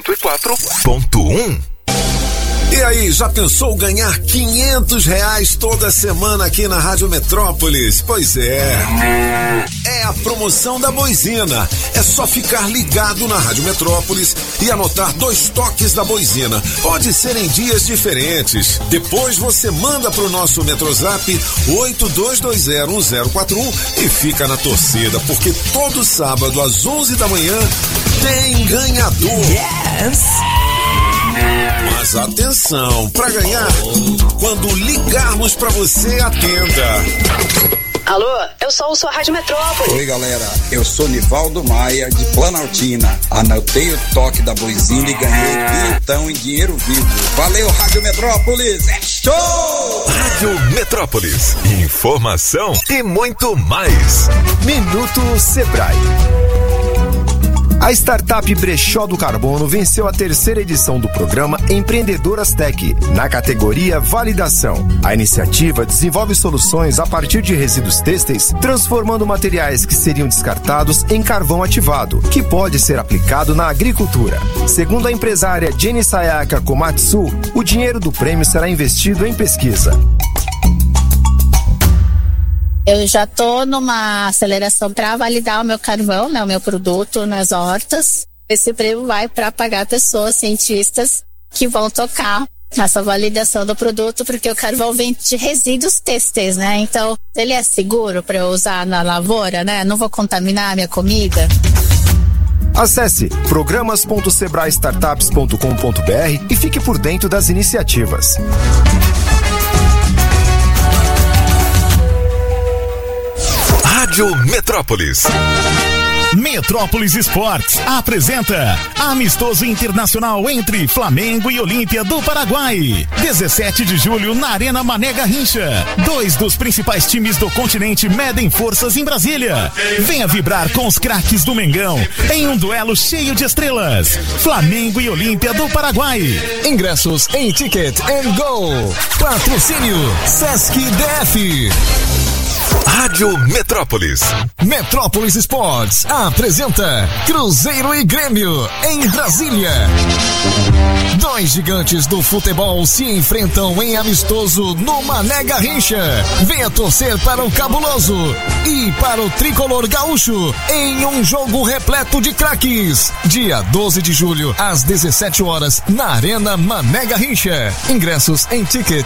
104.1. E aí, já pensou ganhar R$500 toda semana aqui na Rádio Metrópolis? Pois é. É a promoção da Boizina. É só ficar ligado na Rádio Metrópolis e anotar 2 toques da Boizina. Pode ser em dias diferentes. Depois você manda pro nosso Metrozap 82201041 e fica na torcida, porque todo sábado às 11 da manhã tem ganhador. Yes! Mas atenção, para ganhar, quando ligarmos para você, atenda. Alô, eu sou a Rádio Metrópolis. Oi, galera, eu sou Nivaldo Maia, de Planaltina. Anotei o toque da Boizina e ganhei bilhão em dinheiro vivo. Valeu, Rádio Metrópolis, é show! Rádio Metrópolis, informação e muito mais. Minuto Sebrae. A startup Brechó do Carbono venceu a 3ª edição do programa Empreendedoras Tech, na categoria Validação. A iniciativa desenvolve soluções a partir de resíduos têxteis, transformando materiais que seriam descartados em carvão ativado, que pode ser aplicado na agricultura. Segundo a empresária Jenny Sayaka Komatsu, o dinheiro do prêmio será investido em pesquisa. Eu já estou numa aceleração para validar o meu carvão, né, o meu produto nas hortas. Esse prêmio vai para pagar pessoas, cientistas, que vão tocar essa validação do produto, porque o carvão vem de resíduos têxteis, né? Então, ele é seguro para eu usar na lavoura, né? Não vou contaminar a minha comida. Acesse programas.sebraestartups.com.br e fique por dentro das iniciativas. Rádio Metrópolis. Metrópolis Esportes apresenta amistoso internacional entre Flamengo e Olímpia do Paraguai. 17 de julho na Arena Mané Garrincha. 2 dos principais times do continente medem forças em Brasília. Venha vibrar com os craques do Mengão em um duelo cheio de estrelas. Flamengo e Olímpia do Paraguai. Ingressos em Ticket and Go. Patrocínio Sesc DF. Rádio Metrópolis. Metrópolis Esportes apresenta Cruzeiro e Grêmio em Brasília. 2 gigantes do futebol se enfrentam em amistoso no Mané Garrincha. Venha torcer para o Cabuloso e para o Tricolor Gaúcho em um jogo repleto de craques. Dia 12 de julho, às 17 horas, na Arena Mané Garrincha. Ingressos em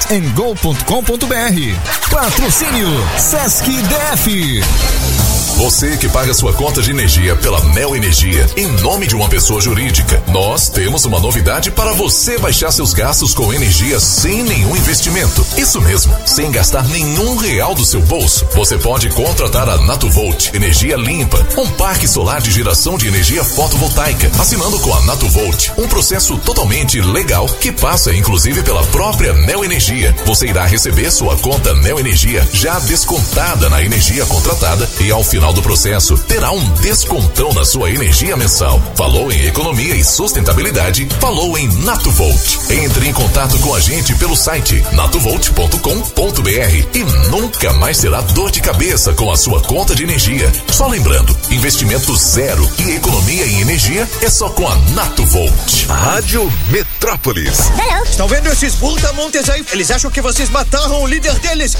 ticketandgo.com.br. Patrocínio Sesc DF. Você que paga sua conta de energia pela Neo Energia em nome de uma pessoa jurídica, nós temos uma novidade para você baixar seus gastos com energia sem nenhum investimento. Isso mesmo, sem gastar nenhum real do seu bolso. Você pode contratar a Natuvolt, energia limpa, um parque solar de geração de energia fotovoltaica, assinando com a Natuvolt, um processo totalmente legal que passa inclusive pela própria Neo Energia. Você irá receber sua conta Neo Energia já descontada na energia contratada e ao final do processo terá um descontão na sua energia mensal. Falou em economia e sustentabilidade, falou em Natuvolt. Entre em contato com a gente pelo site natuvolt.com.br e nunca mais terá dor de cabeça com a sua conta de energia. Só lembrando, investimento zero e economia em energia é só com a Natuvolt. Rádio Metrópolis. Estão vendo esses brutamontes aí? Eles acham que vocês mataram o líder deles.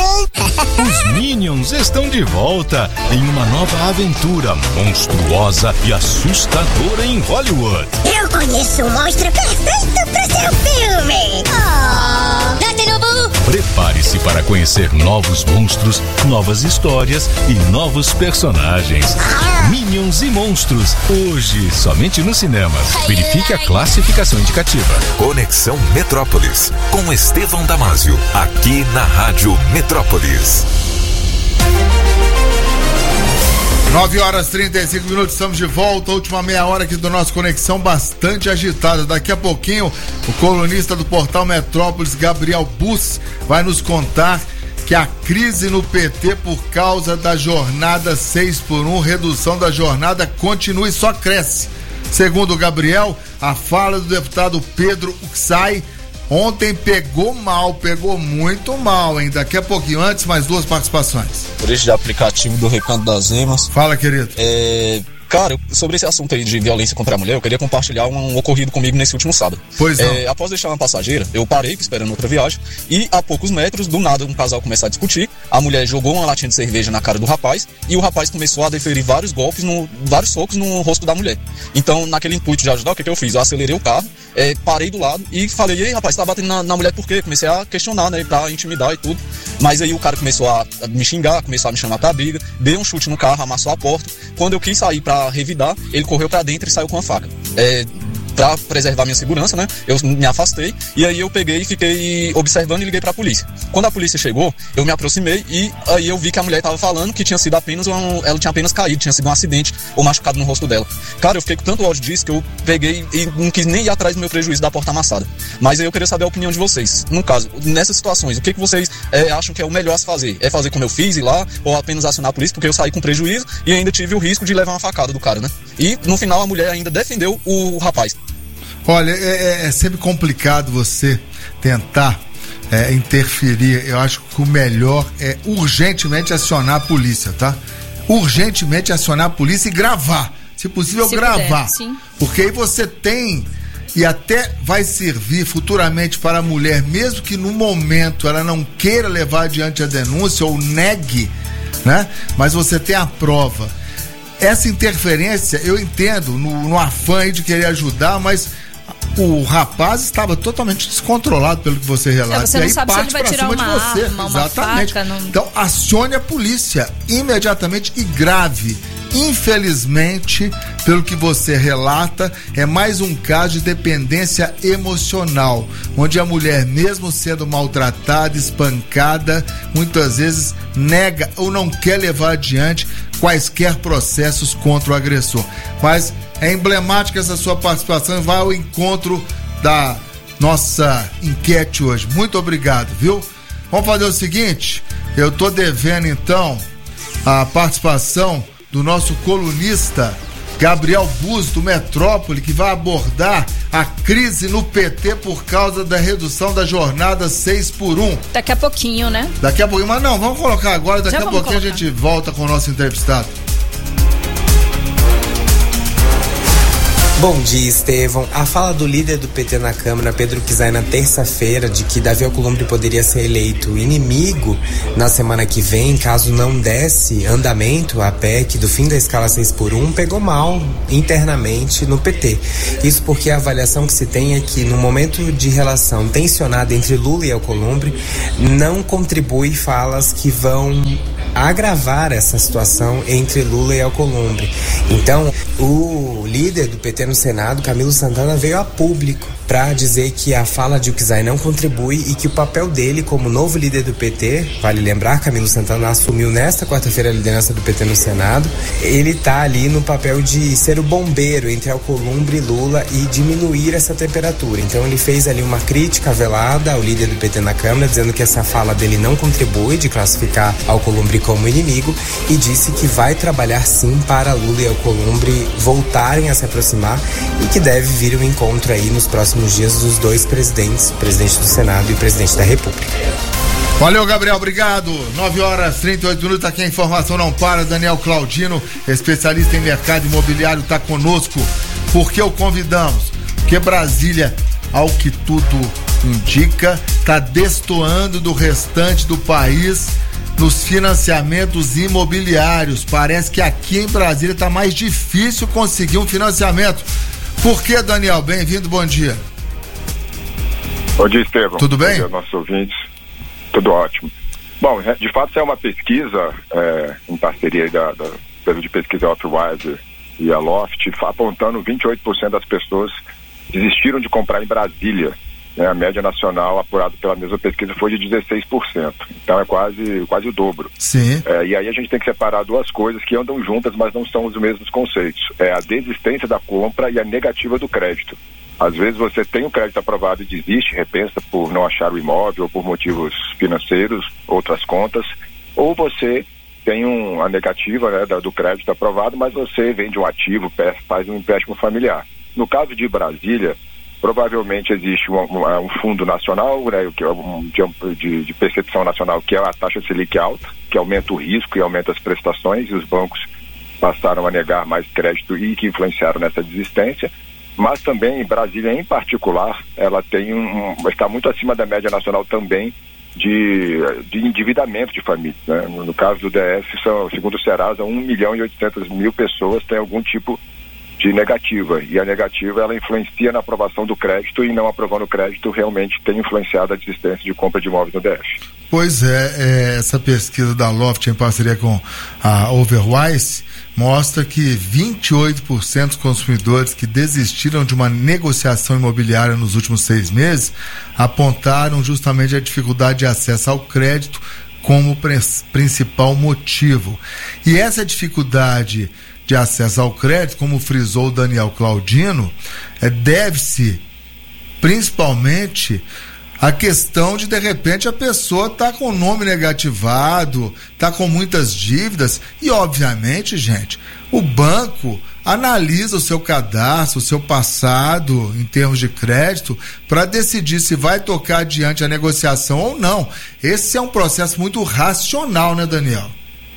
Os Minions estão de volta em uma nova aventura monstruosa e assustadora em Hollywood. Eu conheço um monstro perfeito para seu filme. Prepare-se para conhecer novos monstros, novas histórias e novos personagens. Minions e Monstros, hoje somente nos cinemas. Verifique a classificação indicativa. Conexão Metrópolis, com Estevão Damásio, aqui na Rádio Metrópolis. 9h35, estamos de volta. A última meia hora aqui do nosso Conexão, bastante agitada. Daqui a pouquinho, o colunista do portal Metrópolis, Gabriel Bus, vai nos contar que a crise no PT por causa da jornada 6x1, redução da jornada, continua e só cresce. Segundo o Gabriel, a fala do deputado Pedro Uxai ontem pegou muito mal, hein? Daqui a pouquinho, antes, mais 2 participações. Por isso de aplicativo do Recanto das Emas. Fala, querido. Cara, sobre esse assunto aí de violência contra a mulher, eu queria compartilhar um ocorrido comigo nesse último sábado. Pois não. Após deixar uma passageira, eu parei esperando outra viagem e a poucos metros, do nada, um casal começou a discutir. A mulher jogou uma latinha de cerveja na cara do rapaz e o rapaz começou a deferir vários golpes, vários socos no rosto da mulher. Então, naquele intuito de ajudar, o que eu fiz? Eu acelerei o carro, parei do lado e falei: ei, rapaz, tá batendo na mulher por quê? Comecei a questionar, né, pra intimidar e tudo. Mas aí o cara começou a me xingar, começou a me chamar pra briga, deu um chute no carro, amassou a porta. Quando eu quis sair pra revidar, ele correu pra dentro e saiu com a faca. pra preservar minha segurança, né? Eu me afastei e aí eu peguei e fiquei observando e liguei pra polícia. Quando a polícia chegou, eu me aproximei e aí eu vi que a mulher tava falando que tinha sido ela tinha apenas caído, tinha sido um acidente ou machucado no rosto dela. Cara, eu fiquei com tanto ódio disso que eu peguei e não quis nem ir atrás do meu prejuízo da porta amassada. Mas aí eu queria saber a opinião de vocês. No caso, nessas situações, o que vocês acham que é o melhor a se fazer? É fazer como eu fiz, ir lá, ou apenas acionar a polícia, porque eu saí com prejuízo e ainda tive o risco de levar uma facada do cara, né? E no final a mulher ainda defendeu o rapaz. Olha, é sempre complicado você tentar interferir. Eu acho que o melhor é urgentemente acionar a polícia, tá? Urgentemente acionar a polícia e gravar. Se possível, gravar. Puder, porque aí você tem, e até vai servir futuramente para a mulher, mesmo que no momento ela não queira levar adiante a denúncia ou negue, né? Mas você tem a prova. Essa interferência, eu entendo, no afã aí de querer ajudar, mas o rapaz estava totalmente descontrolado pelo que você relata. Você não sabe se ele vai tirar uma arma, uma faca. Não... Então, acione a polícia imediatamente e grave. Infelizmente, pelo que você relata, é mais um caso de dependência emocional, onde a mulher, mesmo sendo maltratada, espancada, muitas vezes nega ou não quer levar adiante quaisquer processos contra o agressor. Mas é emblemática essa sua participação e vai ao encontro da nossa enquete hoje. Muito obrigado, viu? Vamos fazer o seguinte, eu tô devendo então a participação do nosso colunista Gabriel Buzzi, do Metrópole, que vai abordar a crise no PT por causa da redução da jornada 6x1. Daqui a pouquinho, né? Daqui a pouquinho, mas não, vamos colocar agora, daqui a pouquinho a gente volta com o nosso entrevistado. Bom dia, Estevão. A fala do líder do PT na Câmara, Pedro Kizai, na terça-feira, de que Davi Alcolumbre poderia ser eleito inimigo na semana que vem, caso não desse andamento à PEC do fim da escala 6x1, pegou mal internamente no PT. Isso porque a avaliação que se tem é que no momento de relação tensionada entre Lula e Alcolumbre, não contribui falas que vão agravar essa situação entre Lula e Alcolumbre. Então, o líder do PT no Senado, Camilo Santana, veio a público para dizer que a fala de Kizai não contribui e que o papel dele como novo líder do PT, vale lembrar, Camilo Santana assumiu nesta quarta-feira a liderança do PT no Senado, ele tá ali no papel de ser o bombeiro entre Alcolumbre e Lula e diminuir essa temperatura. Então ele fez ali uma crítica velada ao líder do PT na Câmara, dizendo que essa fala dele não contribui de classificar Alcolumbre como inimigo e disse que vai trabalhar sim para Lula e Alcolumbre voltarem a se aproximar e que deve vir um encontro aí nos próximos dias dos dois presidentes, presidente do Senado e presidente da República. Valeu, Gabriel, obrigado. 9h38, aqui a informação não para. Daniel Claudino, especialista em mercado imobiliário, está conosco. Por que o convidamos? Porque Brasília, ao que tudo indica, está destoando do restante do país nos financiamentos imobiliários. Parece que aqui em Brasília está mais difícil conseguir um financiamento. Por que, Daniel? Bem-vindo, bom dia. Bom dia, Estevão. Tudo bem? Bom dia, nossos ouvintes. Tudo ótimo. Bom, de fato, isso é uma pesquisa em parceria da empresa de pesquisa Outwise e a Loft, apontando 28% das pessoas desistiram de comprar em Brasília. A média nacional apurada pela mesma pesquisa foi de 16%. Então é quase o dobro. Sim. E aí a gente tem que separar duas coisas que andam juntas, mas não são os mesmos conceitos. É a desistência da compra e a negativa do crédito. Às vezes você tem o crédito aprovado e desiste, repensa por não achar o imóvel ou por motivos financeiros, outras contas, ou você tem a negativa, né, do crédito aprovado, mas você vende um ativo, faz um empréstimo familiar. No caso de Brasília, provavelmente existe um fundo nacional, né, que é de percepção nacional, que é a taxa Selic alta, que aumenta o risco e aumenta as prestações, e os bancos passaram a negar mais crédito e que influenciaram nessa desistência. Mas também Brasília, em particular, ela tem está muito acima da média nacional também de endividamento de famílias, né? No caso do DF, segundo o Serasa, 1.800.000 pessoas têm algum tipo de negativa, e a negativa ela influencia na aprovação do crédito, e não aprovando o crédito realmente tem influenciado a desistência de compra de imóveis no DF. Pois essa pesquisa da Loft em parceria com a Overwise mostra que 28% dos consumidores que desistiram de uma negociação imobiliária nos últimos 6 meses apontaram justamente a dificuldade de acesso ao crédito como principal motivo. E essa dificuldade de acesso ao crédito, como frisou o Daniel Claudino, deve-se principalmente a questão de repente a pessoa tá com o nome negativado, tá com muitas dívidas e obviamente, gente, o banco analisa o seu cadastro, o seu passado em termos de crédito para decidir se vai tocar adiante a negociação ou não. Esse é um processo muito racional, né, Daniel?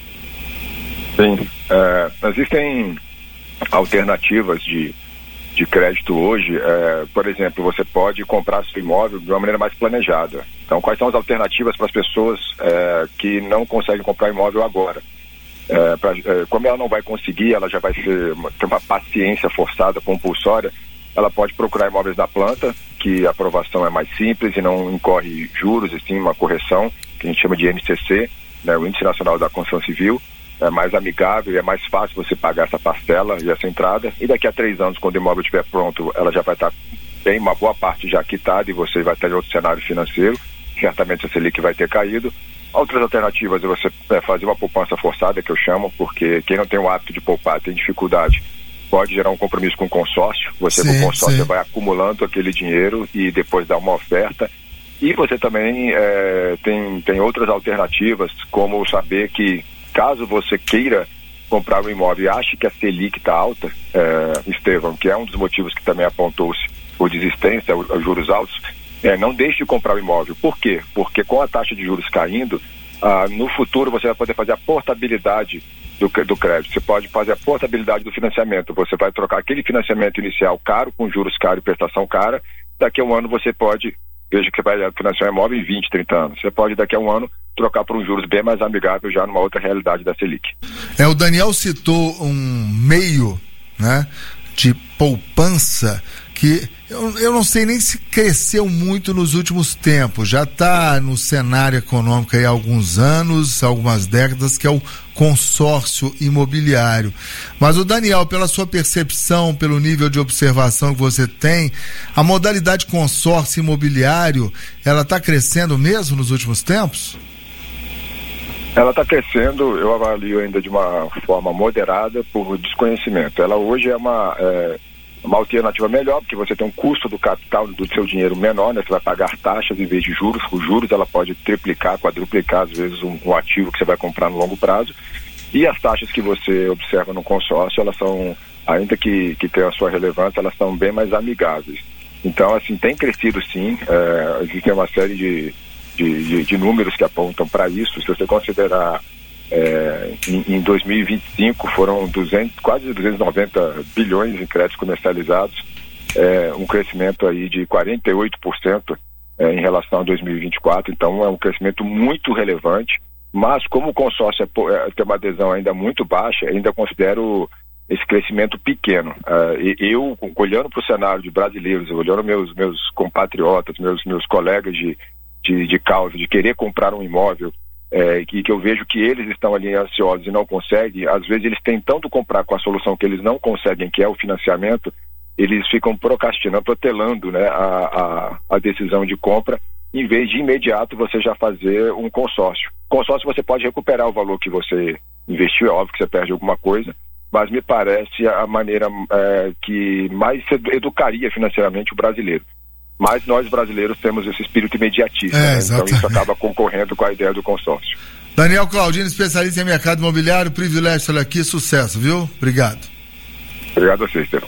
Sim, existem alternativas de crédito hoje. Por exemplo, você pode comprar seu imóvel de uma maneira mais planejada. Então, quais são as alternativas para as pessoas que não conseguem comprar imóvel agora? Como ela não vai conseguir, ela já vai ter uma paciência forçada, compulsória, ela pode procurar imóveis da planta, que a aprovação é mais simples e não incorre juros, e sim uma correção, que a gente chama de INCC, né, o Índice Nacional da Construção Civil. É mais amigável e é mais fácil você pagar essa parcela e essa entrada, e daqui a 3 anos, quando o imóvel estiver pronto, ela já vai estar bem, uma boa parte já quitada, e você vai ter outro cenário financeiro, certamente a Selic vai ter caído. Outras alternativas é você fazer uma poupança forçada, que eu chamo, porque quem não tem o hábito de poupar tem dificuldade, pode gerar um compromisso com o consórcio. Você, com o consórcio, vai acumulando aquele dinheiro e depois dá uma oferta. E você também tem outras alternativas, como saber que caso você queira comprar um imóvel e ache que a Selic está alta, Estevão, que é um dos motivos que também apontou-se por desistência, os juros altos, não deixe de comprar o imóvel. Por quê? Porque com a taxa de juros caindo, no futuro você vai poder fazer a portabilidade do crédito. Você pode fazer a portabilidade do financiamento. Você vai trocar aquele financiamento inicial caro com juros caros e prestação cara. Daqui a um ano você pode, veja que você vai financiar um imóvel em 20, 30 anos. Você pode daqui a um ano trocar por um juros bem mais amigável, já numa outra realidade da Selic. O Daniel citou um meio, né, de poupança que eu não sei nem se cresceu muito nos últimos tempos, já está no cenário econômico aí há alguns anos, algumas décadas, que é o consórcio imobiliário. Mas o Daniel, pela sua percepção, pelo nível de observação que você tem, a modalidade consórcio imobiliário, ela está crescendo mesmo nos últimos tempos? Ela está crescendo, eu avalio ainda de uma forma moderada por desconhecimento. Ela hoje é uma alternativa melhor, porque você tem um custo do capital do seu dinheiro menor, né? Você vai pagar taxas em vez de juros. Os juros ela pode triplicar, quadruplicar, às vezes, um ativo que você vai comprar no longo prazo. E as taxas que você observa no consórcio, elas são, ainda que tenham a sua relevância, elas são bem mais amigáveis. Então, assim, tem crescido sim, existe uma série de números que apontam para isso. Se você considerar em 2025 foram quase 290 bilhões em créditos comercializados, um crescimento aí de 48% em relação a 2024, então é um crescimento muito relevante, mas como o consórcio tem uma adesão ainda muito baixa, ainda considero esse crescimento pequeno. Eu, olhando para o cenário de brasileiros, olhando meus compatriotas, meus colegas de causa, de querer comprar um imóvel, que eu vejo que eles estão ali ansiosos e não conseguem, às vezes eles tentando comprar com a solução que eles não conseguem, que é o financiamento, eles ficam procrastinando, protelando, né, a decisão de compra, em vez de imediato você já fazer um consórcio. Consórcio você pode recuperar o valor que você investiu, é óbvio que você perde alguma coisa, mas me parece a maneira que mais educaria financeiramente o brasileiro. Mas nós brasileiros temos esse espírito imediatista, né? Então isso acaba concorrendo com a ideia do consórcio. Daniel Claudino, especialista em mercado imobiliário, privilégio estar aqui, sucesso, viu? Obrigado. Obrigado a você, Estevão.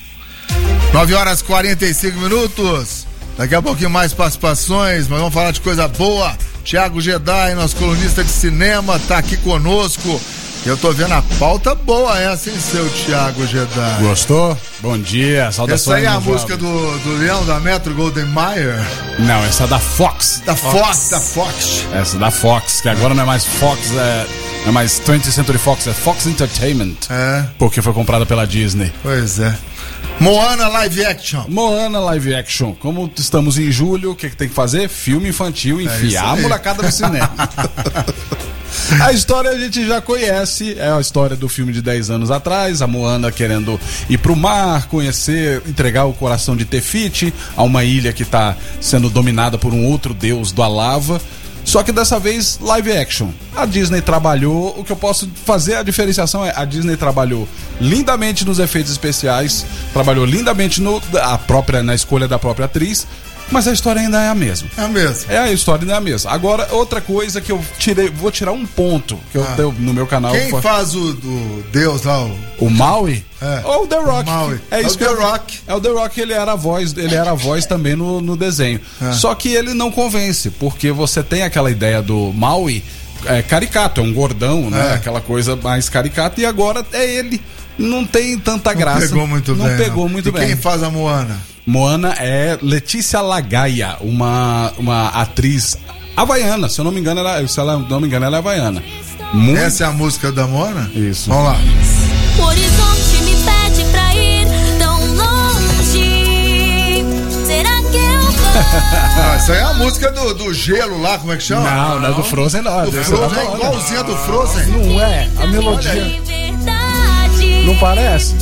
9h45. Daqui a pouquinho mais participações, mas vamos falar de coisa boa. Thiago Jedi, nosso colunista de cinema, tá aqui conosco. Eu tô vendo a pauta boa essa, hein, seu Thiago Jedi? Gostou? Bom dia, saudações. Essa aí é a música do Leão da Metro Golden Mayer? Não, essa é da Fox. Da Fox. Essa da Fox, que agora não é mais Fox, não é mais 20th Century Fox, é Fox Entertainment. Porque foi comprada pela Disney. Pois é. Moana Live Action. Moana Live Action. Como estamos em julho, o que tem que fazer? Filme infantil, enfiar a molecada no cinema. A história a gente já conhece, é a história do filme de 10 anos atrás, a Moana querendo ir pro mar, conhecer, entregar o coração de Te Fiti a uma ilha que tá sendo dominada por um outro deus da lava. Só que dessa vez, live action. A Disney trabalhou, o que eu posso fazer, a diferenciação é, a Disney trabalhou lindamente nos efeitos especiais, trabalhou lindamente na escolha da própria atriz, mas a história ainda é a mesma. É a mesma. A história ainda é a mesma. Agora, outra coisa que eu vou tirar um ponto que eu tenho no meu canal. Quem faz o Deus lá? O Maui? Ou o The Rock. É isso, o The Rock. É o The Rock, ele era a voz também no desenho. Só que ele não convence, porque você tem aquela ideia do Maui caricato, é um gordão, né? Aquela coisa mais caricata, e agora é ele. Não tem tanta graça. Não pegou muito bem. Não pegou muito bem. E quem faz a Moana? Moana é Letícia Lagaia, uma atriz havaiana, se eu não me engano, ela é havaiana. Essa é a música da Moana? Isso. Vamos lá. O horizonte me pede pra ir tão longe. Será que eu vou? Essa é a música do gelo lá, como é que chama? Não é do Frozen, não. Do Frozen é igualzinha do Frozen. Não é, a melodia. Não parece?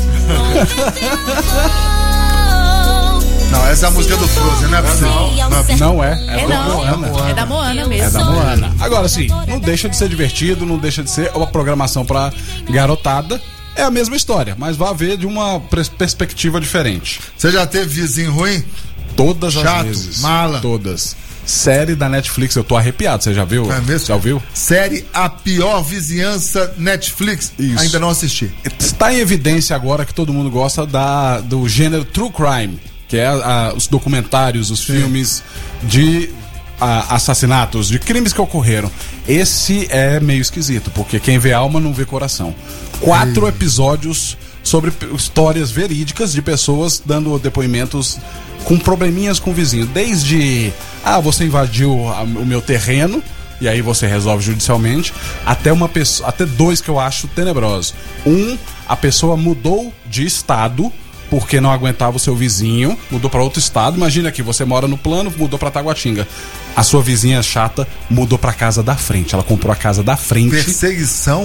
Não, essa é a música do Frozen, não é possível. Não é. É da Moana mesmo. É da Moana. Agora sim, não deixa de ser divertido, não deixa de ser uma programação pra garotada. É a mesma história, mas vai haver de uma perspectiva diferente. Você já teve vizinho ruim? Todas as chato, vezes. Mala. Todas. Série da Netflix, eu tô arrepiado, você já viu? É mesmo? Já ouviu? Série A Pior Vizinhança Netflix. Isso. Ainda não assisti. Está em evidência agora que todo mundo gosta do gênero True Crime, que é os documentários, os filmes de assassinatos, de crimes que ocorreram. Esse é meio esquisito, porque quem vê alma não vê coração. 4 episódios sobre histórias verídicas de pessoas dando depoimentos com probleminhas com o vizinho. Desde, você invadiu o meu terreno, e aí você resolve judicialmente, até 2 que eu acho tenebrosos. A pessoa mudou de estado porque não aguentava o seu vizinho, mudou para outro estado. Imagina aqui, você mora no Plano, mudou para Taguatinga. A sua vizinha chata mudou para casa da frente. Ela comprou a casa da frente. Perseguição?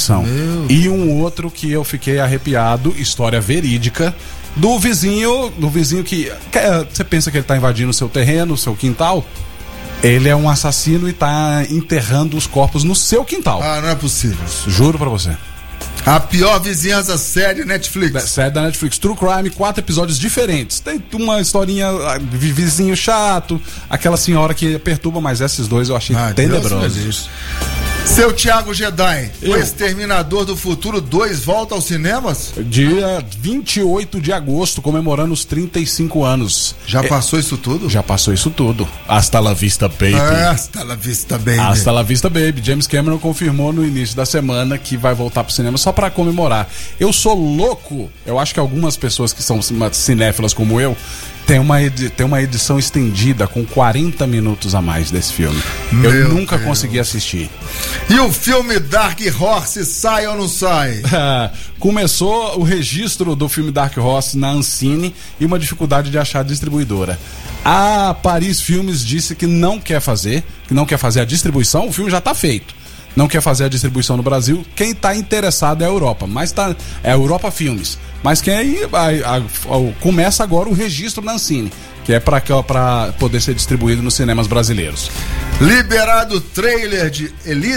E um outro que eu fiquei arrepiado, história verídica, do vizinho que você pensa que ele tá invadindo o seu terreno, o seu quintal. Ele é um assassino e tá enterrando os corpos no seu quintal. Não é possível. Juro pra você. A Pior Vizinhança, série Netflix. Série da Netflix, True Crime, 4 episódios diferentes. Tem uma historinha de vizinho chato, aquela senhora que perturba, mas esses 2 eu achei tenebrosos. Seu Thiago Jedi, o Exterminador do Futuro 2 volta aos cinemas? Dia 28 de agosto, comemorando os 35 anos. Já passou isso tudo? Já passou isso tudo. Hasta la vista, baby. Hasta la vista, baby. Hasta la vista, baby. James Cameron confirmou no início da semana que vai voltar pro cinema só pra comemorar. Eu sou louco. Eu acho que algumas pessoas que são cinéfilas como eu tem uma edição estendida com 40 minutos a mais desse filme. Eu nunca consegui assistir. E o filme Dark Horse sai ou não sai? Começou o registro do filme Dark Horse na Ancine e uma dificuldade de achar a distribuidora. A Paris Filmes disse que não quer fazer a distribuição. O filme já está feito. Não quer fazer a distribuição no Brasil. Quem está interessado é a Europa, é a Europa Filmes. Mas começa agora o registro na Ancine, que é para poder ser distribuído nos cinemas brasileiros. Liberado o trailer de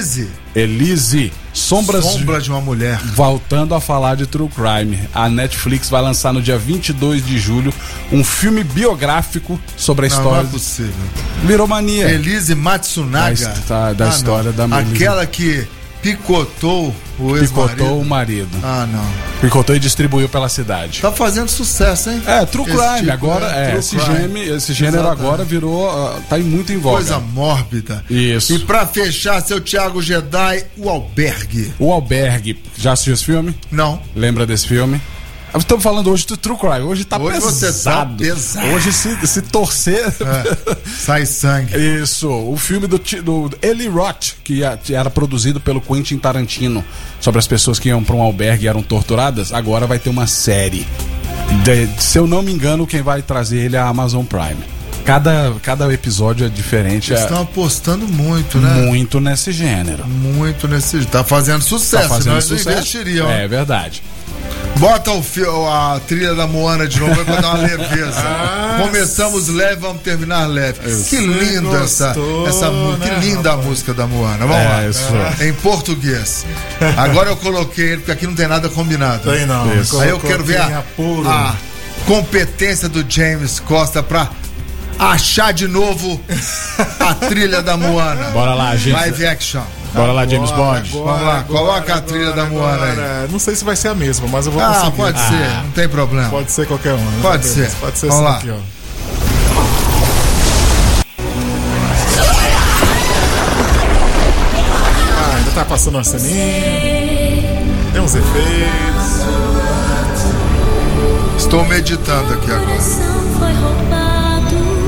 Elise, Sombra de uma Mulher. Voltando a falar de True Crime, a Netflix vai lançar no dia 22 de julho um filme biográfico sobre a história. Não é possível. Virou mania. Elise Matsunaga. Da história da Melissa. Aquela que picotou o ex-marido. Picotou o marido. Não. Picotou e distribuiu pela cidade. Tá fazendo sucesso, hein? True Crime. Tipo, agora, esse gênero agora virou, tá muito em voga. Coisa mórbida. Isso. E pra fechar, seu Thiago Jedi, O Albergue. O Albergue. Já assistiu esse filme? Não. Lembra desse filme? Estamos falando hoje do True Crime. Hoje tá pesado. Você tá pesado. Hoje se torcer... sai sangue. Isso. O filme do Eli Roth, que era produzido pelo Quentin Tarantino, sobre as pessoas que iam para um albergue e eram torturadas, agora vai ter uma série. Se eu não me engano, quem vai trazer ele é a Amazon Prime. Cada episódio é diferente. Eles estão apostando muito, né? Muito nesse gênero. Muito nesse. Tá fazendo sucesso, nós não investiríamos. É verdade. Bota a trilha da Moana de novo pra dar uma leveza. Começamos leve, vamos terminar leve. Que lindo essa música. Que linda a música da Moana. Vamos lá. Isso. Em português. Agora eu coloquei ele, porque aqui não tem nada combinado. Tem não. Isso. Aí eu quero ver a competência do James Costa pra achar de novo a trilha da Moana. Bora lá, gente. Live action. Bora lá, James Bond. Vamos lá, coloca a trilha da Moana aí. Não sei se vai ser a mesma, mas eu vou conseguir. Pode ser, não tem problema. Pode ser qualquer uma. Né? Pode ser. Pode ser Vamos essa lá. aqui, ó. Ainda tá passando uma ceninha. Tem uns efeitos. Estou meditando aqui agora.